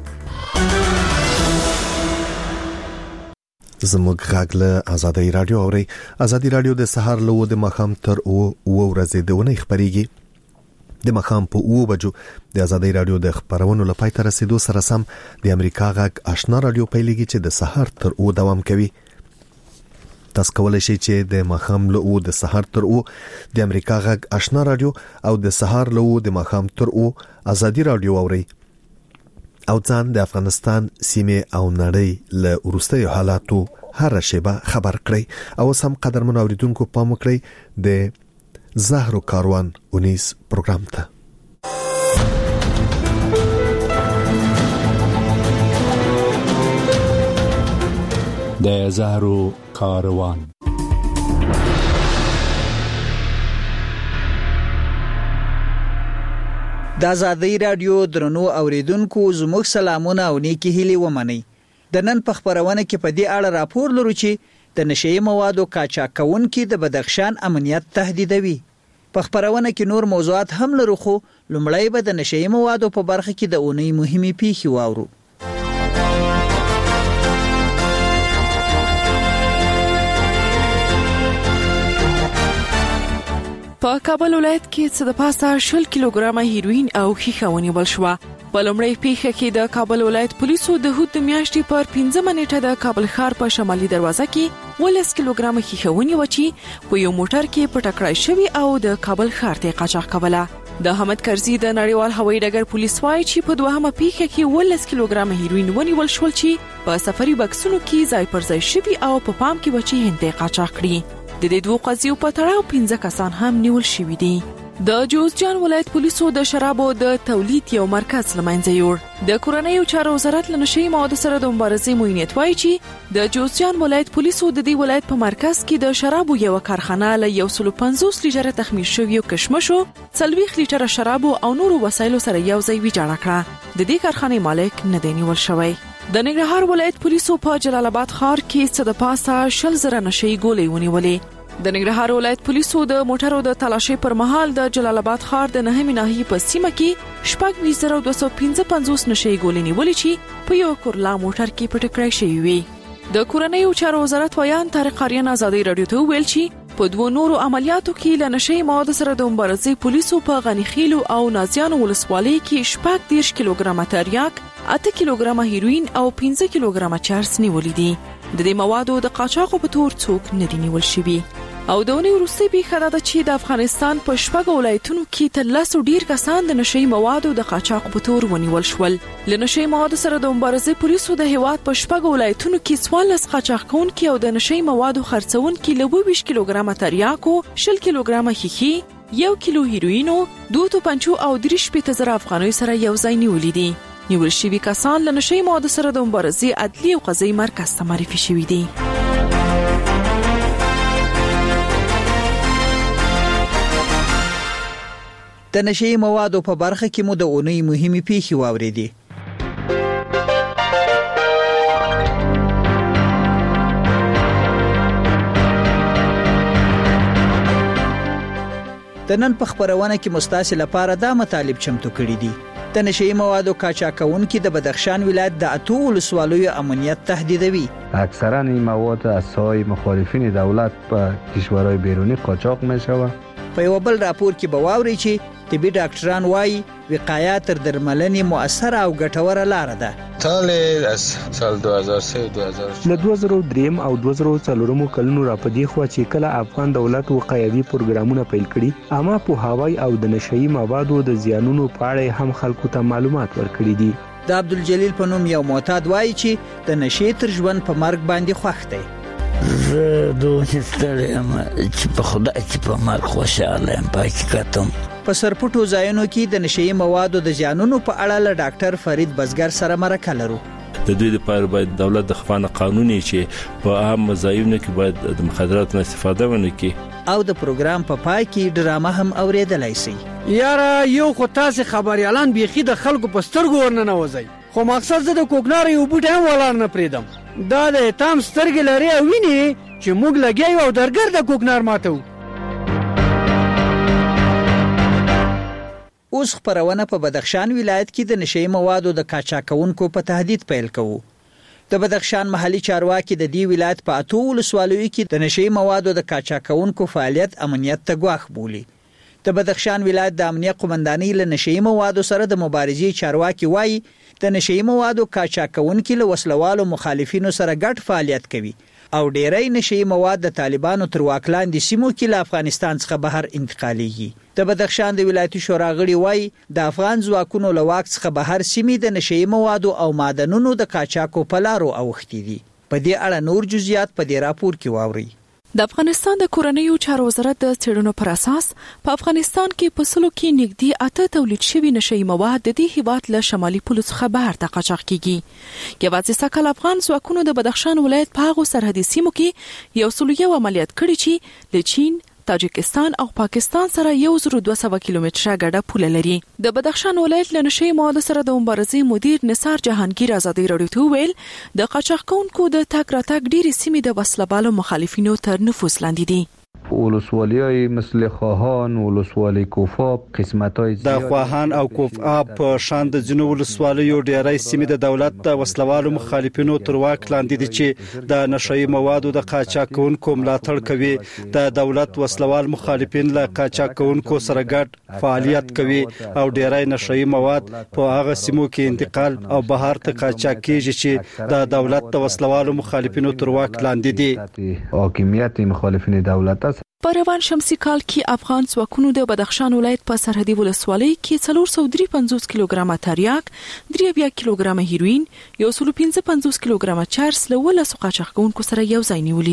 زموږ غاګله آزادۍ رادیو اوري. آزادۍ رادیو د سهار له و د مخام تر او ورځې د ونې خبريږي. د مخام په او بجو د آزادۍ رادیو د خبرونو لپاره تر رسیدو سره سم د امریکا غاګ آشنا رادیو پیلېږي چې د سهار تر او دوام کوي. تاسو کولای شئ چې د مخام له او د سهار تر او د امریکا غاګ آشنا رادیو او د سهار له او د مخام تر او آزادۍ رادیو اوري او ځان د افغانستان سیمه او نړۍ له ورستیو حالاتو هر شیبه خبر کړئ. او سم قدرمن اوریدونکو پام وکړئ د زهرو کاروان اونیس پروګرام ته. د زهرو کاروان د آزادۍ رادیو درنو اوریدونکو زموږ سلامونه او نیکی هیلې ومنئ. د نن په خبرونه کې په دې اړه راپور لرو چې د نشئی موادو قاچاقونکي د بدخشان امنیت تهدیدوي. په خبرونه کې نور موضوعات هم لرو، خو لومړی به د نشئی موادو په برخه کې د اونۍ مهمه پیښې واورو. په کابل ولایت کې څه د پاسه شل کیلوګرامه هیروین او ښیښه ونیول شوه. په لومړۍ پیښه کې د کابل ولایت پولیسو د هوت میاشتې پر پنځمه نیټه د کابل ښار په شمالي دروازه کې ولس کیلوګرامه ښیښه ونیوه چې په یو موټر کې پټ کړای شوی او د کابل ښار ته قاچاق کوله. د حمد کرزي د نړیوال هوایي ډګر پولیس وایي چې په دوهمه پیښه کې ولس کیلوګرامه هیروین ونیول شول چې په سفري بکسونو کې ځای پر ځای شوی او په پام کې بچي هند ته قاچاق کړي. د دې دوه قضیو په تړاو پنځه کسان هم نیول شوي دي. د جوزجان ولایت پولیسو د شرابو د تولید یو مرکز لمنځه یوړ. د کورنیو چارو وزارت له نشئی موادو سره د مبارزې موینیت وایي چې د جوزجان ولایت پولیسو د دې ولایت په مرکز کې د شرابو یو کارخانه له یو سل پنځوس لیټره تخمیر شویو کشمشو څلوېښت لیټره شرابو او نورو وسایلو سره یو ځای ویجاړه کړه. د دې کارخانې مالک نه دی نیول شوی. د ننګرهار ولایت پولیسو په جلال آباد ښار کې څه د پاسه شل زره نشئی ګولۍ ونیولې. د ننګرهار ولایت پولیسو د موټرو د تلاشۍ پر مهال د جلال آباد ښار د نهمې ناحیې په سیمه کې شپږ ویشت زره دوه سوه پنځه پنځوس نشئی ګولۍ نیولې چې په یو کورلا موټر کې پټ کړای شوې وي. د کورنیو چارو وزارت ویان طارق آریان ازادي رادیو ته ویل چې په دوه نورو عملیاتو کې له نشئی موادو سره د مبارزې پولیسو په غنیخیلو او نازیانو ولسوالۍ کې شپږ دېرش کیلوګرامه تریاک، اته کیلوګرامه هیروین او پنځه کیلوګرامه چرس نیولې دي. د دې موادو د قاچاقو په تور څوک نه دي نیول شوي. او د ونې وروستۍ پیښه دا ده چې د افغانستان په شپږو ولایتونو کې تر لسو ډیر کسان د نشئی موادو د قاچاق په تور ونیول شول. له نشئی موادو سره د مبارزې پولیسو د هیواد په شپږو ولایتونو کې څوارلس قاچاق کوونکي او د نشئی موادو خرڅونکي له اووه ویشت کیلوګرامه تریاکو، شل کیلوګرامه ښیښې، یو کیلو هیروینو، دوه توپنچو او درې شپېته زره افغانیو سره یو ځای نیولي دي. نیول شوي کسان له نشئی موادو سره د مبارزې عدلي او قضایي مرکز ته معرفي شوي دي. د نشئی موادو په برخه کې مو د اونۍ مهمه پیښې واوریدې. د نن په خبرونه کې مستاسل لپاره دا مطالب چمتو کړي دي. د نشئی موادو قاچاقونکي د بدخشان ولایت د اتو ولسوالیو امنیت تهدیدوي. اکثرا این مواد از سوی مخالفین دولت به کشورهای بیرونی قاچاق میشود. په یو بل راپور کې به واوري چې طبي ډاکټران وایي وقایه تر درملنې مؤثره او ګټوره لاره ده. سال از سال دو هزار و سه دو هزار له دوه زره درې او دوه زره څلور کلونو را پدې خو چې کله افغان دولت وقایوي پروګرامونه پیل کړي، اما په هوای او د نشئی موادو د زیانونو په اړه هم خلکو ته معلومات ورکړي دي. د عبدالجلیل په نوم یو معتاد وایي چې د نشئی تر ژوند په مرګ باندې خوښ دی. زه دوه ستړی یم چې په خدای چې په مرګ خوشحاله یم. په حقیقت هم په سرپټو ځایونو کې د نشئی موادو د زیانونو په اړه له ډاکټر فرید بزګر سره مرکه لرو. د دوی لپاره باید دولت د خفانه قانوني چې په عام مزایونو کې باید د مخدراتو نه استفاده ونه کړي. او د پروګرام په پای کې ډرامه هم اوریدلای شي. یاره یو خو تاسو خبريالان بيخي د خلکو په سترګو ورننه وځي، خو مقصد زه د کوکنار یو بوټ هم ولار نه پریدم. دا د تام سترګې لري او ویني چې موږ لګیو او درګر د کوکنار ماتو. اوس خبرونه په بدخشان ولایت کې د نشئی موادو د قاچاقونکو په تهدید پیل کوو. د بدخشان محلي چارواکي د دې ولایت په اتو ولسوالیو کې د نشئی موادو د قاچاقونکو فعالیت امنیت ته ګواښ بولي. د بدخشان ولایت د امنیت قومندانۍ له نشئی موادو سره د مبارزې چارواکي وایي د نشئی موادو قاچاقونکي له وسلوالو مخالفینو سره ګډ فعالیت کوي او ډیری نشئی مواد د طالبانو تر واک لاندې سیمو کې له افغانستان څخه بهر انتقالیږي. د بدخشان د ولایتي شورا غړي وایي د افغان ځواکونو له واک څخه بهر سیمې د نشئی موادو او معدنونو د قاچاقو په لارو اوښتي دي. په دې اړه نور جزئیات په دې راپور کې واورئ. د افغانستان د کورنیو چارو وزارت د څېړنو پر اساس په افغانستان کې په سلو کې نږدې اته تولید شوي نشئی مواد د دې هیواد له شمالي پولو څخه بهر ته قاچاق کیږي. یوازې سږ افغان ځواکونو د بدخشان ولایت په هغو سرحدي سیمو کې یو سل یو عملیات کړي چې له چین، تاجکستان او پاکستان سره یو زر دوه سوه کیلومتره ګډه پوله لري. د بدخشان ولایت له نشئی موادو سره د مبارزې مدیر نثار جهانگیر ازادي رادیو ته ویل د قاچاق کوونکو د تګ راتګ ډېرې سیمې د وسلهبالو مخالفینو تر نفوذ لاندې دي. ولسوالیای مثل خواهان، ولسوالی کوفاب، قسمت‌های د خواهان او کوفاب په شان د ځینو ولسوالیو ډیری سیمې د دولت د وسلوالو مخالفینو تر واک لاندې دي چې د نشئی موادو د قاچاق کوونکو ملاتړ کوي. د دولت وسلوال مخالفین له قاچاق کوونکو سره ګډ فعالیت کوي او ډیری نشئی مواد په هغه سیمو کې انتقال او بهر ته قاچاق کیږي چې د دولت د وسلوالو مخالفینو تر واک لاندې دي. حاکمیت مخالفین دولت است. په روان شمسي کال کې افغان ځواکونو د بدخشان ولایت په سرحدي ولسوالۍ کې څلور سوه درې پنځوس کیلوګرامه تریاک، درې اویا کیلوګرامه هیروین، یو سل پنځه پنځوس کیلوګرامه چرس له ولسو قاچاق کوونکو سره یو ځای نیولي دي.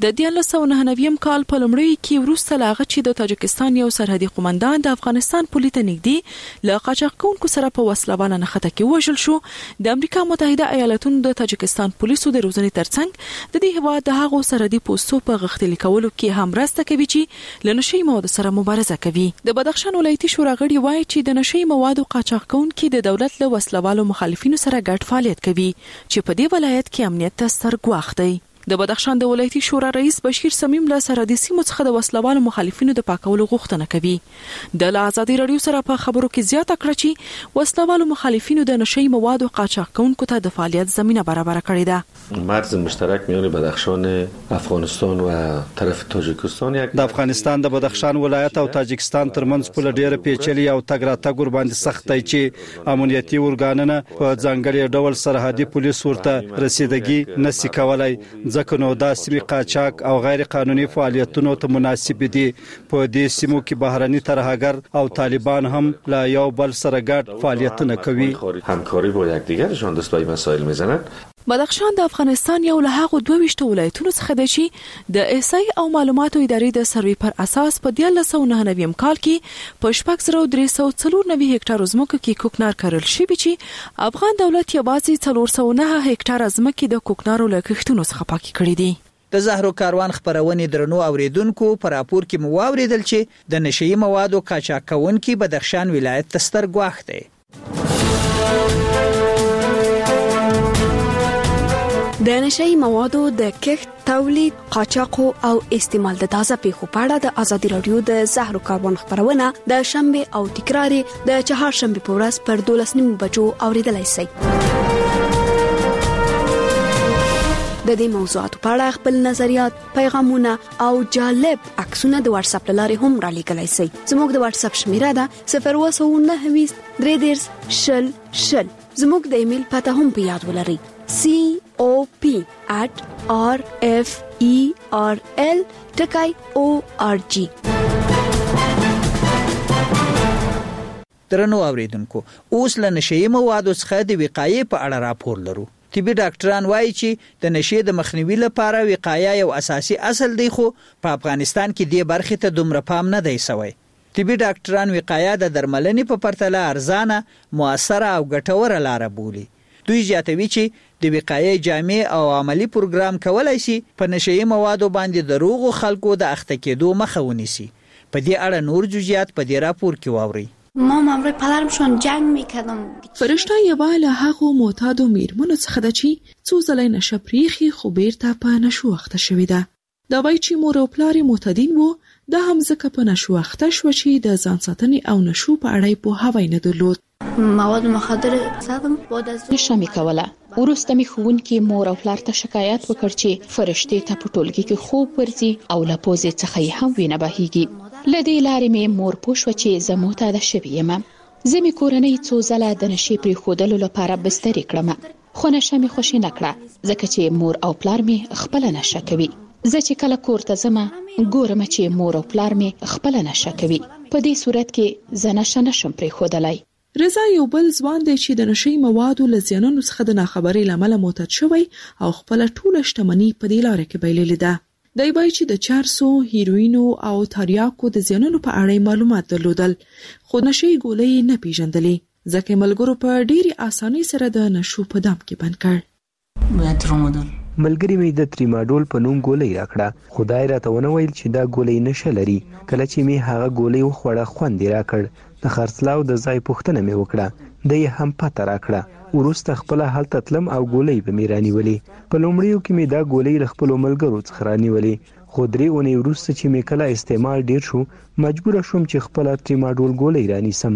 د دیارلس سوه نهه نوي کال په لومړي کې وروسته لا غچ د تاجکستان یو سرحدي قومندان د افغانستان پولیس ته نږدې له قاچاقونکو سره په وسلوال نښته کې وژل شو. د امریکا متحده ایالاتونو د تاجکستان پولیسو د روزنې ترڅنګ د دې هیواد د هغو سرحدي پوسټو په غښتلي کولو کې هم مرسته کوي چې له نشي موادو سره مبارزه کوي. د بدخشان ولایتي شورا غړي وایي چې د نشي موادو قاچاقونکو د دولت له وسلوالو مخالفینو سره ګډ فعالیت کوي چې په دې ولایت کې امنیت ته ستر ګواښ دی. د بدخشان د ولایتي شورا رئیس بشیر سمیم له سرحدي سیمو څخه د وسلوالو مخالفینو د پاکولو غوښتنه کوي. د آزادي رادیو سره په خبرو کې زیاته کړه چې وسلوالو مخالفینو د نشي موادو قاچاقونکو ته د فعالیت زمينه برابر کړې ده. مرز مشترک میان بدخشان افغانستان و طرف تاجیکستان یک د افغانستان د بدخشان ولایت او تاجیکستان ترمنځ پوله ډیره پیچلې او تګ راتګ ور باندې سخت دی چې امنیتي ورګانونه په ځانګړي ډول سرحدي پولیس ورته رسیدګي نشي کولای، ځکه نو دا سیمې قاچاق او غیر قانوني فعالیتونو ته مناسب دي. په دې سیمو کې بهرني ترهګر او طالبان هم لا یو بل سره ګډ فعالیتونه کوي، همکاری با یکدیگرشان دست به مسائل میزنند. بدخشان د افغانستان یو له هغو دوه ویشت ولایتونو څخه دی چې د احصایې او معلوماتو ادارې د سروې پر اساس په دیارلس سوه نهه نوي کال کې په شپږ زره درې سوه څلور نوي هکټار ځمکو کې کوکنار کرل شوي چې افغان دولت یوازې څلور سوه نه هکټار ځمکې د کوکنارو له کښتونو څخه پاکې کړې دي. د زهرو کاروان خبرونې درنو اوریدونکو پر راپور کې مو واوریدل چې د نشئی موادو قاچاق کوونکي بدخشان ولایت ته ستر ګواښ دی. د نشئی موادو د کښت، تولید، قاچاق او استعمال د تازه پیښو په اړه د آزادي رادیو د زهرو کاروان خبرونه د شنبه او تکرار د چهارشنبه په ورځ پر دولس نیمو بجو اوریدلای شئ. د دې موضوعاتو په اړه خپل نظریات، پیغامونه او جالب عکسونه د واتس اپ لارې هم را لېږلای شئ. زموږ د واتس اپ شمیره ده صفر اووه سوه نهه ویشت درې دېرش شل شل. زموږ د ایمیل پته هم په یاد ولرئ: c o p at r f e r l dot org. درنو اوریدونکو، اوس له نشئی موادو څخه د وقایې په اړه راپور لرو. طبي ډاکټران وایي چې د نشې د مخنیوي لپاره وقایه یو اساسي اصل دی، خو په افغانستان کې دې برخې ته دومره پام نه دی شوی. طبي ډاکټران وقایه د درملنې په پرتله ارزانه، موثره او ګټوره لاره بولي. دوی زیاتوي چې د وقایې جامع او عملی پروګرام کولای شي په نشئی موادو باندې د روغو خلکو د اخته کېدو مخه ونیسي. په دې اړه نور جزئیات په دې راپور کې واورئ. ما همراه پدرمشون جنگ میکردم. فرشته یوه له هغو معتادو میرمنو څخه ده چې څو ځله نشه پریخي خو بیرته په نشو اخته شوې ده. دا وایي چې مور او پلار یې معتادین وو، دا هم ځکه په نشو اخته شوه چې د ځان ساتنې او نشو په اړه یې پوهاوی نه درلود. مواد مخدر زدم بعد از نشه می کوله. وروسته می ښوونکي مور او پلار ته شکایت وکړ چې فرشتې ته په ټولګي کې خوب ورځي او له پوزې څخه یې هم وینه بهیږي. له دې لارې مې مور پوه شوه چې زه معتاده شوې یم. زه مې کورنۍ څو ځله د نشې پرېښودلو لپاره بسترې کړم، خو نشه مې خوښې نه کړه ځکه چې مور او پلار مې خپله نشه کوي. زه چې کله کور ته ځم ګورم چې مور او پلار مې خپله نشه کوي. په دې صورت کې زه نشه نشم پرېښودلی. رضا یو بل ځوان دی چې د نشئی موادو له زیانونو څخه د ناخبرۍ له امله معتاد شوی او خپله ټوله شتمني په دې لاره کې بایللې ده. دی وایي چې د چرسو، هیروینو او تریاکو د زیانونو په اړه معلومات درلودل، خو نشئی ګولۍ نه پیژندلې ځکه ملګرو په ډېرې اسانۍ سره د نشو په دام کې بند کړ. ملګری مې د تریماډول په نوم ګولۍ راکړه، خدای راته ونه ویل چې دا ګولۍ نشه لري. کله چې مې هغه ګولۍ وخوړه خوند یې راکړ. د خرڅلاو د ځای پوښتنه مې وکړه، د یې هم پته راکړه. وروسته خپله هلته تلم او ګولۍ به مې رانیولې. په لومړیو کې مې دا ګولۍ له خپلو ملګرو څخه رانیولې، خو درې اونۍ وروسته چې مې کله استعمال ډیر شو مجبوره شوم چې خپله تریماډول ګولۍ رانیسم.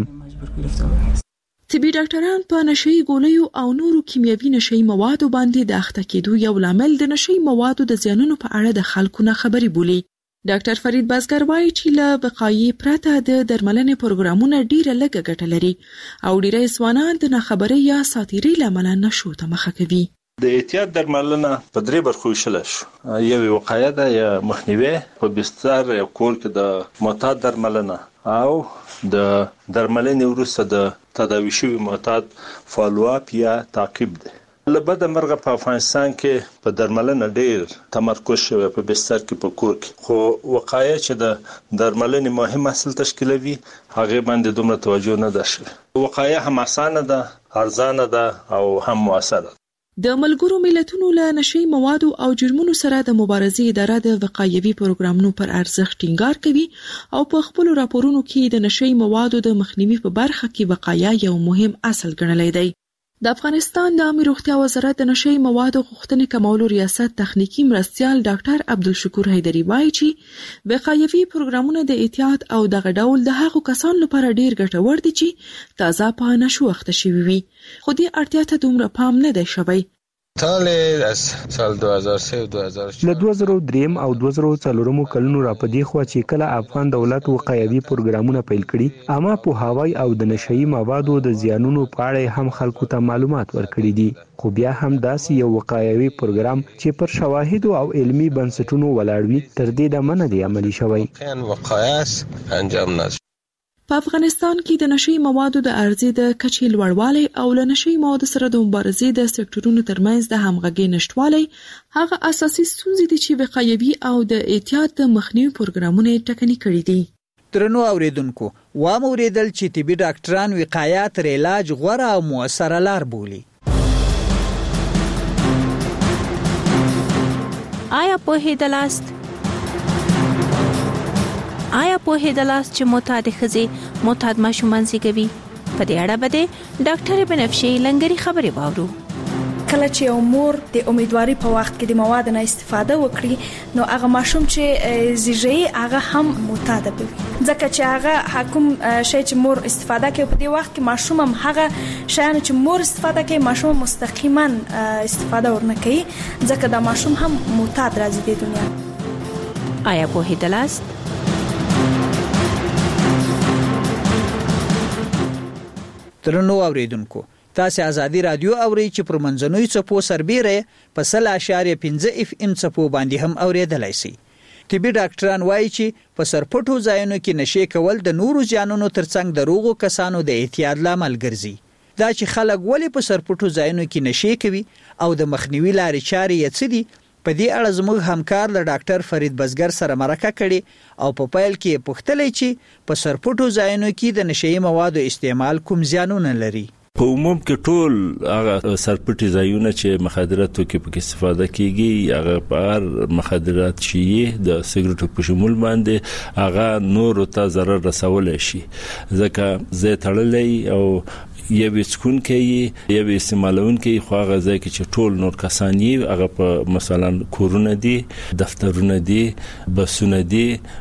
طبي ډاکټران په نشئی ګولیو او نورو کیمیاوي نشئی موادو باندې د اخته کېدو یو لامل د نشئی موادو د زیانونو په اړه د خلکو نه خبري بولي. ډاکټر فرید بازګر وایي چې له وقایې پرته د درملنې پروګرامونه ډیره لږه ګټه لري او ډیری ځوانان د ناخبرۍ یا ساتیرۍ له امله نشو ته مخه کوي. د احتیاط درملنه په درې برخو ویشل شو. یو وقایه ده یا مخنیوي، په بستر یا کور کې د معتاد درملنه، او د درملنې وروسته د تداوي شوي معتاد فالو اپ یا تعقیب ده. لبد مرغه په افغانستان کې په درملنه ډیر تمرکز شوی په بستر کې په کور کې، خو وقایه چې د درملنې مهم اصل تشکیلوي هغه باندې دومره توجه نه ده شوی. وقایه هم اسانه ده، ارزانه ده او هم مؤثره. د ملګرو ملتونو له نشي موادو او جرمونو سره د مبارزې اداره د وقایوي پروګرامونو پر ارزښت ټینګار کوي او په خپل راپورونو کې د نشي موادو د مخنیوي په برخه کې وقایه یو مهم اصل ګڼلی دی. د افغانستان د عامه روغتیا وزارت د نشي موادو غوښتنې کمولو ریاست تخنیکی مرستیال ډاکټر عبدالشکور حیدری وایي چې وقایوي پروګرامونه د احتیاط او دغه ډول د هغو کسانو لپاره ډیر ګټور دي چې تازه په نشو اخته شوي وي، خو دې اړتیا ته دومره پام نه دی شوی. سال از سال دو هزار و سه و دو هزار و چهار له دوه زره درې او دوه زره څلور کلونو را پدې خو چې کله افغان دولت وقایوي پروګرامونه پیل کړي، اما په هوای او د نشئی موادو د زیانونو په اړه هم خلکو ته معلومات ورکړي دي، خو بیا هم داسې یو وقایوي پروګرام چې پر شواهد او علمي بنسټونو ولاړ وي تر دې دمه نه دی عملي شوی. وقایه انجام نه. په افغانستان کې د نشئی موادو د ارزي د کچې لوړوالی او له نشئی موادو سره د مبارزې د سکتورونو ترمنځ د همغږۍ نشټوالی هغه اساسي ستونزې دي چې وقایوي او د احتیاط د مخنیوي پروګرامونه ټکني کړي دي. درنو اوریدونکو، و موریدل چې طبي ډاکټران وقایه تر علاج غوره او موثره لار بولي. آیا په هیدلاست آیا په هیدلاست چې معتاد ښځې معتاد ماشومان زیږوي؟ په دې اړه به ډاکټر بنفشي لنګري خبرې واورو. کله چې یو مور د امیدواري په وخت کې د موادو نه استفاده وکړي، نو هغه ماشوم چې زیږي هغه هم معتاد وي، ځکه چې هغه حکم شي چې مور استفاده کوي په دې وخت کې ماشوم هم هغه شیان چې مور استفاده کوي ماشوم مستقیما استفاده ورنه کوي، ځکه دا ماشوم هم معتاد راځي د دنیا. آیا په هیدلاست درنو اوریدونکو، تاسو ازادي رادیو اورئ چې پر منځنوي څپو سربېره په سل اشاریه پنځه اف ام څپو باندې هم اوریدلای شئ. طبي ډاکټران وایي چې په سرپټو ځایونو کې نشي کول د نورو ځانونو ترڅنګ د روغو کسانو د احتیاط لامل ګرځي. دا چې خلک ولې په سرپټو ځایونو کې نشي کوي او د مخنیوي لارې چارې یې څه دي، په دې اړه زموږ همکار له ډاکټر فرید بزګر سره مرکه کړې او په پیل کې پوښتلې چې په سرپټو ځایونو کې د نشئی موادو استعمال کوم زیانونه لري. په عموم کې ټول هغه سرپټي ځایونه چې مخدراتو کې پکې استفاده کیږي، هغه په مخدرات شي د سیګریټو په شمول باندې هغه نور ته ضرر رسولای شي، ځکه زه تړلې او یا وسکون کې یا استعمالون کې خو هغه ځای کې چې ټول نور کسان یې هغه په مثلا کورونه دي، دفترونه دي، بسونه دي،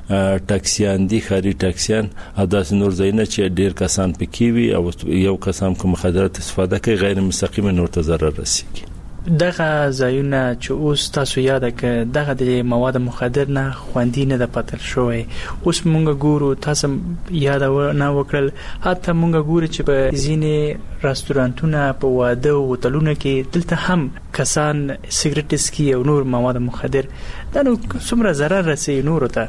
ټاکسیان دي، خاري ټاکسیان او داسې نور ځایونه چې ډیر کسان پکې وي او یو کسان کوم مخدرات استفاده کوي غیر مستقیم نور ته ضرر رسیږي. دغه ځایونه چې اوس تاسو یاد کړئ دغه د مواد مخدر نه خوندي نه د پاتل شوی، اوس مونږ ګورو تاسو یاد نه وکړل حتی مونږ ګورو چې په ځینې رستورانتونه په واده او هوټلونو کې دلته هم کسان سیګریټ اسکي او نور مواد مخدر دا نو څومره ضرر رسي نور ته.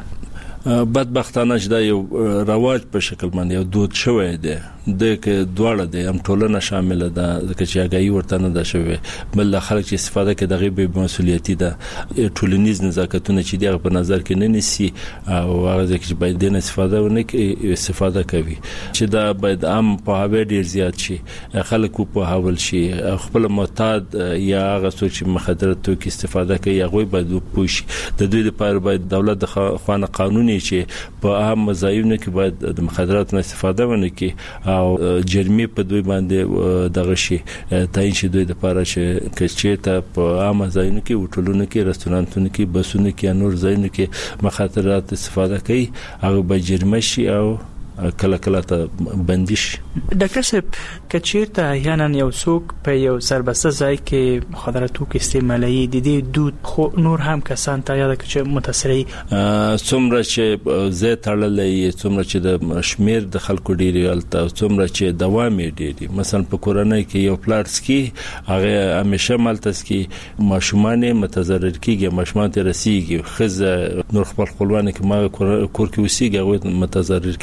بدبختانه چې دا یو رواج په شکل باندې یو دود شوی دی، د کې دواړه دي هم ټولنه شامل ده، ځکه چې هغه ورته نه ده شوی، بل خلک چې استفاده کوي دغه به مسولیتي ده، ټولنیز نزاکتونه چې دغه په نظر کې نه نیسي او هغه چې باید د استفاده ونه کوي استفاده کوي، چې دا باید عام په هغه ډیر زیات شي، خلکو په حواله شي خپل معتاد یا هغه څوک چې مخدراتو کې استفاده کوي هغه باید پوښي د دوی لپاره باید دولت د خوانه قانوني چې په عام ځایونو کې باید د مخدراتو استفاده ونه کوي او جرمي په دوی باندې دغه شي تعین شي دوی د لپاره چې کچې ته په عام ځایونو کې هوټلونو کې رستورانتونو کې بسونو کې نور ځایونو کې مخدرات استفاده کوي هغه به جرمه شي او کله کله ته بندش. ډاکټر صاحب کچیرته احیانا یو څوک په یو سربسته ځای کې مخدراتو کې استعمالي د دې دود خو نور هم کسان ته یاد کړي متاثري څومره چې زه تړلې څومره چې د شمیر د خلکو ډیری الته څومره چې دوام ډیری مثلا په کورنۍ کې یو پلاټس کې هغه همیشه مالتس کې ماشومان متضرر کیږي، ماشومان ته رسیږي، خزه نور خپل خپلوان کې ما کور کې وسیږي هغه متضرر کیږي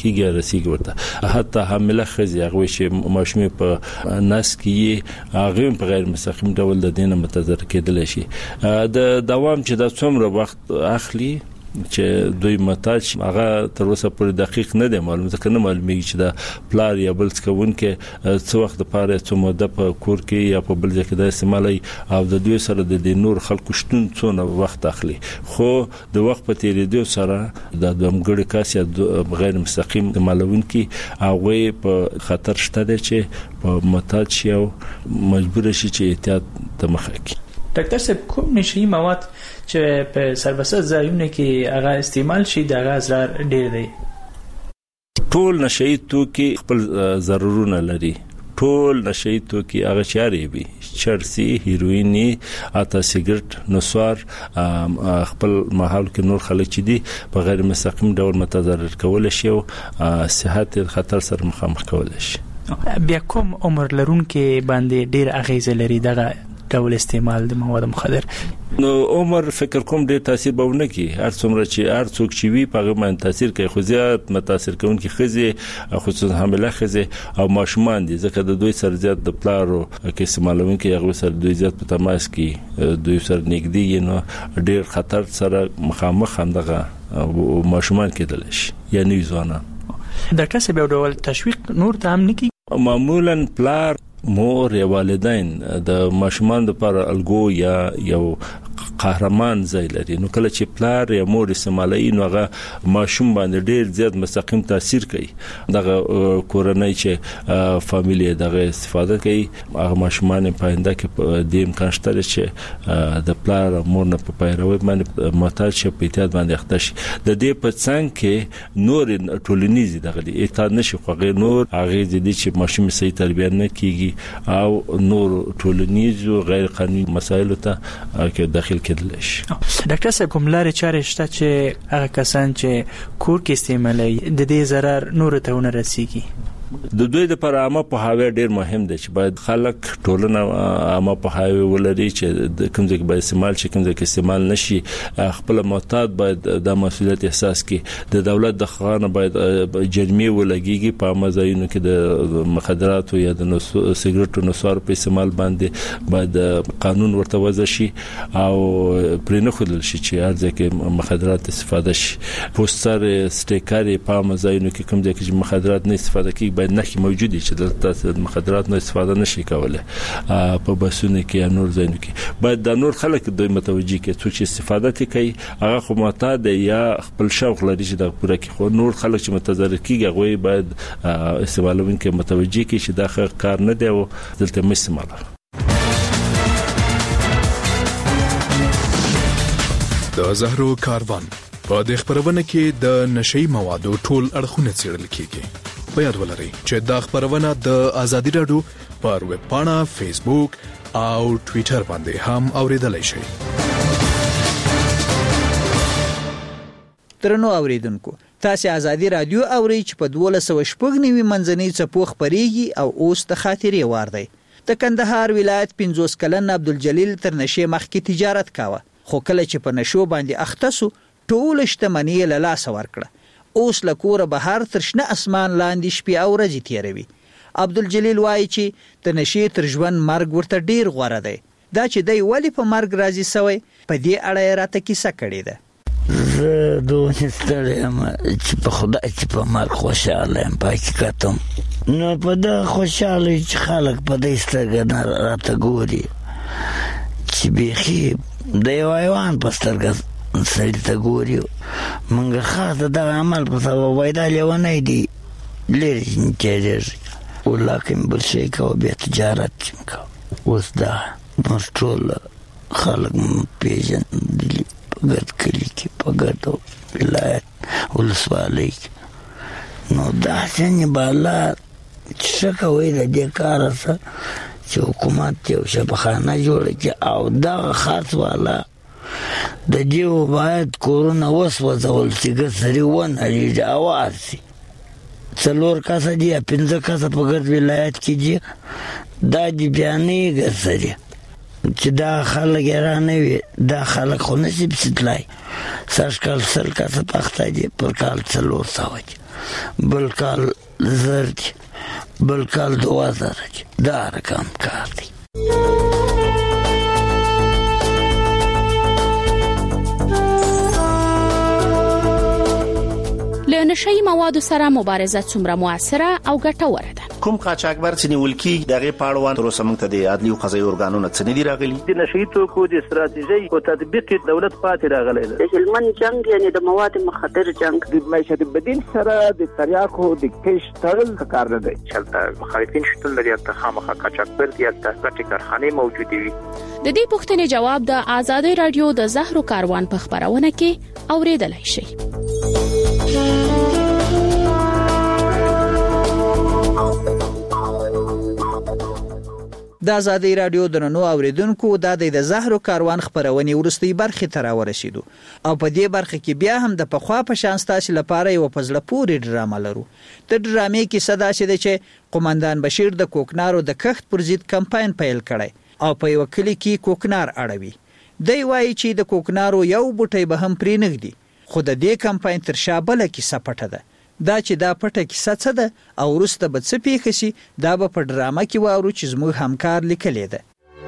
رسیدي ورته حتی حامله خزي هغه چې ماشومې په نس کې هغه په غیر مستقیم ډول د دینه متضرر کېدل شي د دوام چې د څومره وخت اخلي چې دوی محتاج هغه تر اوسه پورې دقیق نه دی معلوم ځکه نه معلومیږي چې د پلار یا بل څه کوونکې څو وخت لپاره څو موده په کور کې یا په بل ځای کې د استعمالي او د دوی سره د نور خلکو شتون څونه وخت اخلي خو د وخت په تیریدو سره د دمګړي کاس یا غیر مستقیم استعمالونکي هغه په خطر شته دي چې په محتاج شي او مجبور شي چې احتیاط ته مخه کړي. ډاکټر صاحب کوم نشي مواد چې په سربسط ځایونه کې هغه استعمال شي د هغه ضرر ډیر دی؟ ټول نشي توکي خپل ضررونه لري ټول نشي توکي هغه چاري وي چرسي هیرویني اته سیګریټ نسوار خپل محل کې نور خلک چې دي په غیر مستقیم ډول متضرر کول شي او صحت خطر سره مخامخ کول شي. بیا کوم عمر لرونکي باندې ډیر اغیزه لري دغه ډول استعمال د مواد مخدر؟ نو عمر فکر کوم ډیر تاثیر به ونه کوي هر څومره چې هر څوک چې وی په غوښمن تاثیر کوي خو زیات متاثر کوونکی خزي خصوصا حامله خزي او ماشومان دي ځکه د دوی سره زیات د پلارو کې استعمالونکي هغه سره دوی زیات په تماس کې دوی سره نږدې نو ډیر خطر سره مخامخ همدغه ماشومان کېدل شي یعنی ځوانان. ډاکټر صاحب یو ډول تشویق نور ته هم نکي معمولا پلار مور یا والدین د ماشومان لپاره الګو یا یو قهرمان ځای لري نو کله چې پلار یا مور استعمالي نو هغه ماشوم باندې ډیر زیات مستقیم تاثیر کوي دغه کورنۍ چې فامیلی دغه استفاده کوي هغه ماشومان په آینده کې د امکان شته چې د پلار مور نه په پیروي باندې محتاج شي په احتیاط باندې اخته شي د دې په څنګ کې نور ټولنیز دغه احتیاط نشي خو غیر نور هغه دي چې ماشوم صحیح تربیه نه کیږي او نور ټولنیز او غیر قانوني مسایل ته کې داخل کېدل شي. ډاکټر صاحب کوم لارې چارې شته چې هغه کسان چې کور کې استعمالي د دې ضرر نور ته ونه رسیږي؟ د دوی لپاره عامه پوهاوی ډیر مهم دی چې باید خلک ټولنه عامه پوهاوی ولري چې د کوم ځای کې باید استعمال شي کوم ځای کې استعمال نشي خپل معتاد باید د مسؤلیت احساس کړي د دولت د خانه باید جرمي ولګيږي په مزاینو کې د مخدرات یا د سیګریټو نسوار په استعمال باندې باید قانون ورته وضع شي او پرې نه خلل شي چې هر ځای کې مخدرات استفاده شي پوسټر سټیکر په مزاینو کې کوم ځای کې مخدرات نه استفاده کیږي باید نخي موجودي چې د مخدرات نه استفاده نشي کولای په بسونه کې یا نور ځایونو کې باید د نور خلک دوی متوجي کې چې استفاده کوي هغه خو معتاد یا خپل شوق لري چې د پوره کې خو نور خلک چې متضرر کیږي هغه باید استعمالونکي متوجي کې چې دا کار نه دی او دلته مستعمل د زهرو کاروان په د خبرونه کې د نشئی موادو ټول اړخونه څیړل کیږي. په یاد ولرئ چې دا خبرونه د ازادي رادیو پر ویب پاڼه فیسبوک او ټوئیټر باندې هم اوریدلای شئ. ترنو اوریدونکو تاسو ازادي رادیو اوري چې په دوه سوه شپږ نوي منځنۍ چپو خبريږي او اوس د خاطرې وار دی. د کندهار ولایت پنځوس کلن عبدالجلیل تر نشي مخکې تجارت کاوه خو کله چې په نشو باندې اخته سو ټول شتمنۍ له لاس ورکړه اوس لکوره بهر تر شنه اسمان لاندې شپې او ورځې تیروي. عبدالجلیل وایي چې د نشي تر ژوند مرګ ورته ډیر غوره دی. دا چې دی ولی په مرګ راضي سوی په دې اړه یې راته کیسه کړې ده. زه دوه ستړی یم چې په خدای چې په مرګ خوشحاله یم په حقیقت هم نو په دغه خوشحالۍ چې خلک په دې سترګه نه راته ګوري چې بیخي د یو حیوان په سترګه سړی ته ګوري موږ خاص د دغه عمل په سبب وای دا لیونی دی لرې نه کېږي ولاکه مې بل شی کوه بیا تجارت چې مې کوه اوس دا موږ ټول خلک مو پېژندلي په ګرد کلي کې په ګرد ولایت ولسوالۍ کې نو داسې نه بالا چې ښه کوئ د دې کاره څه چې حکومت یو شبخانه جوړه کړي او دغه خاص والا د دیو باید کورونه وسوځول چې ګسري ونړېږي اواز شي څلور کسه دي یا پنځه کسه په ګرد ولایت کې دي دا دي بیا نه ګسري چې دا خلک یې را نه وي دا خلک خو نشي پسې تلای سږ کال سل کسه پخته دي پر کال څلور سوه دي بل کال زر دي، بل کال دوه زره دي. دا رقم کار دی. له نشئی موادو سره مبارزه څومره موثره او ګټوره ده؟ کوم قاچاقبر چې نیول کیږي دغه پاړوان تر اوسه موږ ته د عدلي او قضایي ارګانونو څخه نه دی راغلي. د نشئی توکو د استراتیژي او تطبیق دولت پاتې راغلی دی. د هلمند جنگ یعنی د مواد مخدر جنگ د معیشت بدیل سره د تریاکو د کش تړل کار نه دی. چلته مخالفین شتون لري ته خامخا قاچاقبر دی ته ګټې کارخانه موجود وي. د دې پوښتنې جواب د آزادۍ رادیو د زهرو کاروان په خبرونه کې اوریدلای شئ. د آزادۍ رادیو درنو اوریدونکو د د زهرو کاروان خبرونه ورستي برخه تر ورسېدو او په دې برخه کې بیا هم د پخوا په شان ستاسو لپاره یو پزله پوری ډرامه لرو. د ډرامې کې صدا شې چې قومندان بشیر د کوکنارو د کښت پر ضد کمپاین پیل کړي او په یو کلی کې کوکنار اړوي. دی وایي چې د کوکنارو یو بوټی به هم پرې نږدي، خو د دې کمپاین تر شا بله کیسه پټه ده. دا چې دا پټه کیسه څه ده او وروسته به څه پیښ شي دا به په ډرامه کې واورو چې زموږ همکار لیکلې ده.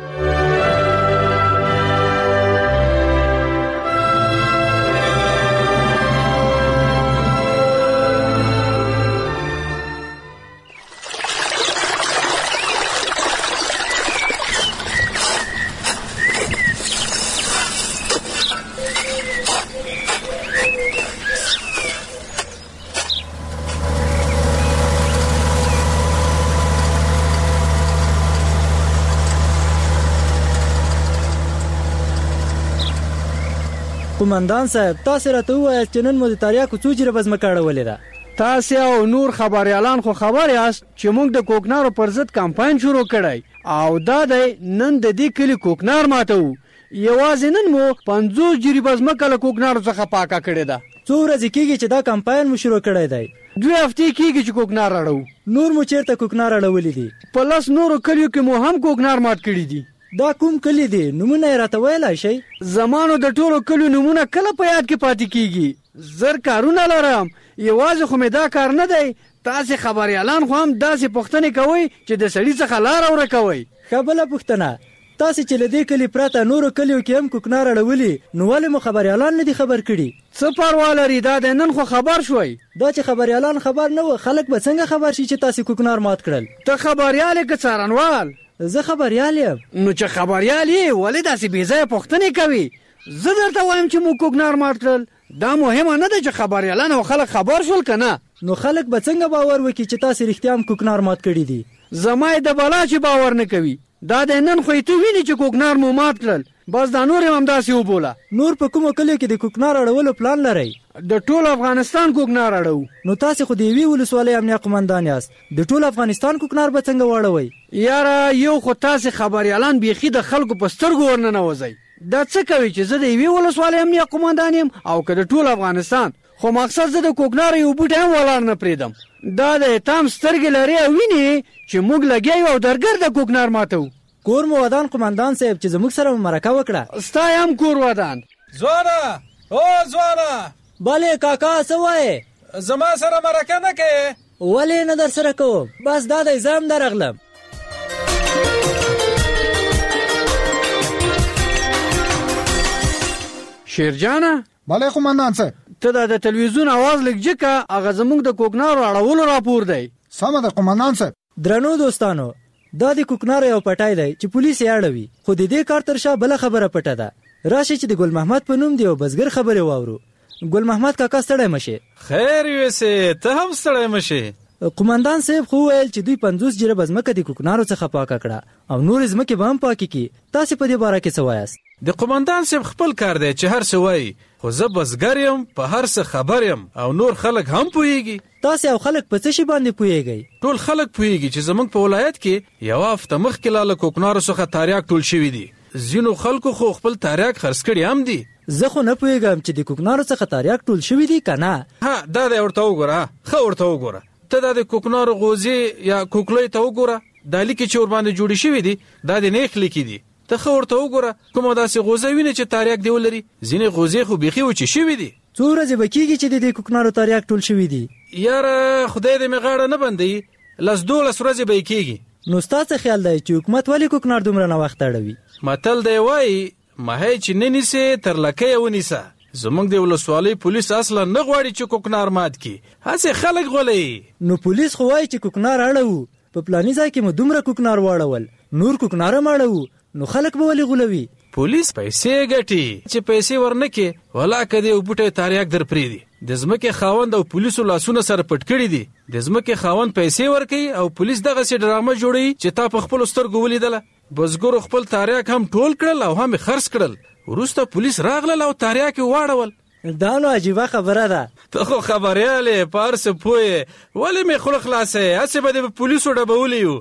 قومندان صاحب تاسو راته وویل چې نن مو د تریاکو څو جریبه ځمکه اړولې ده. تاسو او نور خبريالان خو خبر یاست چې موږ د کوکنارو پر ضد کمپاین شروع کړی او دا د نن د دې کلی کوکنار ماتو. یوازې نن مو پنځوس جریبه ځمکه له کوکنارو څخه پاکه کړې ده. څو ورځې کېږي چې دا کمپاین مو شروع کړی دی؟ دوه هفتې کېږي چې کوکنار اړو. نور مو چیرته کوکنار اړولې دي؟ په لاس نورو کلیو کې مو هم کوکنار مات کړی دي. دا کوم کلی دی؟ نمونه یې راته ویلای شئ؟ زمانو د ټولو کلیو نمونه کله په یاد کې پاتې کیږي. زر کارونه لرم، یوازې خو مې دا کار نه دی. تاسې خبريالان خو هم داسې پوښتنې کوئ چې د سړي څخه لاره ورکوئ. ښه بله پوښتنه، تاسې چې له دې کلي پرته نورو کلیو کې هم کوکنار اړولي نو ولې مو خبريالان نه دي خبر کړي؟ څه پروا لري، دا د نن خو خبر شوي. دا چې خبريالان خبر نه و خلک به څنګه خبر شي چې تاسې کوکنار مات کړل؟ ته خبريال یې که څارنوال؟ زه خبريال یم. نو چې خبريال یې ولې داسې بې ځایه پوښتنې کوي؟ زه درته وایم چې موږ کوکنار مات کړل. دا مهمه نه ده چې خبريالان او خلک خبر شول که نه. نو خلک به څنګه باور وکړي چې تاسې رښتیا هم کوکنار مات کړي دي؟ زما یې د بلا چې باور نه کوي. دا د نن خو ته ویني چې کوکنار مو مات کړل، بس دا نور هم داسې وبوله. نور په کومو کلیو کې د کوکنار اړولو پلان لرئ؟ د ټول افغانستان کوکنار اړو. نو تاسې خو د یوې ولسوالۍ امنیه قومندان یاست، د ټول افغانستان کوکنار به څنګه واړوئ؟ یاره یو خو تاسې خبريالان بیخي د خلکو په سترګو ورننوځئ. دا څه کوي چې زه د یوې ولسوالۍ امنیه قومندان یم او که د ټول افغانستان؟ خو مقصد زه د کوکنار یو بوټی هم ولاړ نه پرېږدم. دا د تام سترګې لري او ویني چې موږ لګیا یو او درګر د کوکنار ماتو. کور مو ودان قومندان صاحب چې زموږ سره مرکه وکړه. ستا هم کور ودان. ځوانه او ځوانه بله کاکا څه وایې؟ زما سره مرکه نه کوې؟ ولې نه در سره کوم، بس دا دی زه هم درغلم. شیرجانه بله قومندان صاحب. ته دا د تلویزیون आवाज لږ جکه هغه زموږ د کوکنارو اړولو راپور دی. سمه ده قومندان صاحب. درنو دوستانو، دا د کوکنار یو پټای دی چې پولیس یې اړوي، خو د دې کار تر شا بله خبره پټه ده. راشي چې د ګل محمد په نوم دی او بزګر خبرې واورو. ګل محمد کاکا ستړی مشه. خیر یوسه ته هم ستړی مشه. قومندان صاحب خو ویل چې دوی پنځوس جریبه ځمکه د کوکنارو څخه پاکه کړه او نور ځمکې به هم پاکې کړي. تاسې په دې باره کې څه وایاست؟ د قومندان صاحب خپل کار دی چې هر څه وایي، خو زه بزګر یم، په هر څه خبر یم او نور خلک هم پوهیږي. تاسې او خلک په څه شي باندې پوهیږئ؟ ټول خلک پوهیږي چې زموږ په ولایت کې یوه هفته مخکې لا له کوکنارو څخه تریاک ټول شوي دي. ځینو خلکو خو خپل تریاک خرڅ کړي هم دي. زه خو نه پوهیږم چې د کوکنارو څخه تریاک ټول شوي دي که نه. ها دا دی ورته وګوره، ښه ورته وګوره. ته دا د کوکنارو غوزې یا کوکلۍ ته وګوره، دا لیکې چې ورباندې جوړې شوي دي دا د نیخ لیکې دي. ته ښه ورته وګوره کومه داسې غوزه وینې چې تریاک دی ولري. ځینې غوزې خو بیخي وچې شوي دي. څو ورځې به کېږي چې د دې کوکنارو تریاک ټول شوي دي؟ یار خدای دې مغاړه نه بندي لس دولس ورځې به کېږي. نو ستاسو خیال دی چې حکومت ولې کوکنار دومره نه وخت اړوي؟ متل دی وایي مهی چې نه نیسي تر لکۍ ونیسه. زمونږ د ولسوالۍ پولیس اصلا نه غواړي چې کوکنار مات کی، هسې خلک غولوي. نو پولیس خو وایي چې کوکنار اړوو، په پلاني ځای کې مو دومره کوکنار واړول، نور کوکنار هم اړوو، نو خلک به ولې غولوي؟ پولیس پیسې ګټي، چې پیسې ورنکې ولا کدی او بوټه تاریاک در پریدي. د ځمکې خاوند او پولیسو لاسونه سره پټ کړي دي. د ځمکې خاوند پیسې ورکي او پولیس دغه سي ډرامه جوړي چې تا په خپل سترګو ولیدله. بزګر خپل تاریاک هم ټول کړل او هم خرڅ کړل. وروسته پولیس راغله او تاریاک واړول. دا نو عجیبه خبره ده. ته خو خبرياله پارس پوي ولې می خلق خلاصه هسه به د پولیسو ډبولیو.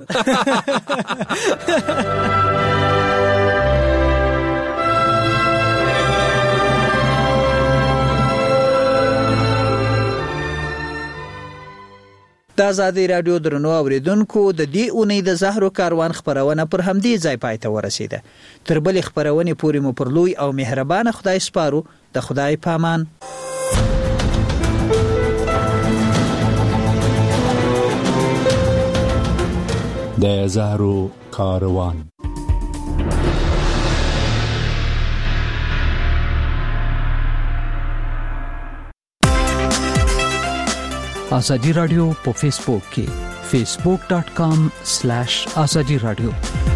د آزادی رادیو درنو اوریدونکو د دې اونۍ د زهرو کاروان خبرونه پر همدې ځای پای ته ورسیده. تر بلې خبرونې پورې مو پر لوی او مهربان خدای سپارو. د خدای پامان. د زهرو کاروان. آزادی رادیو په فیسبوک کې facebook dot com slash azadi radio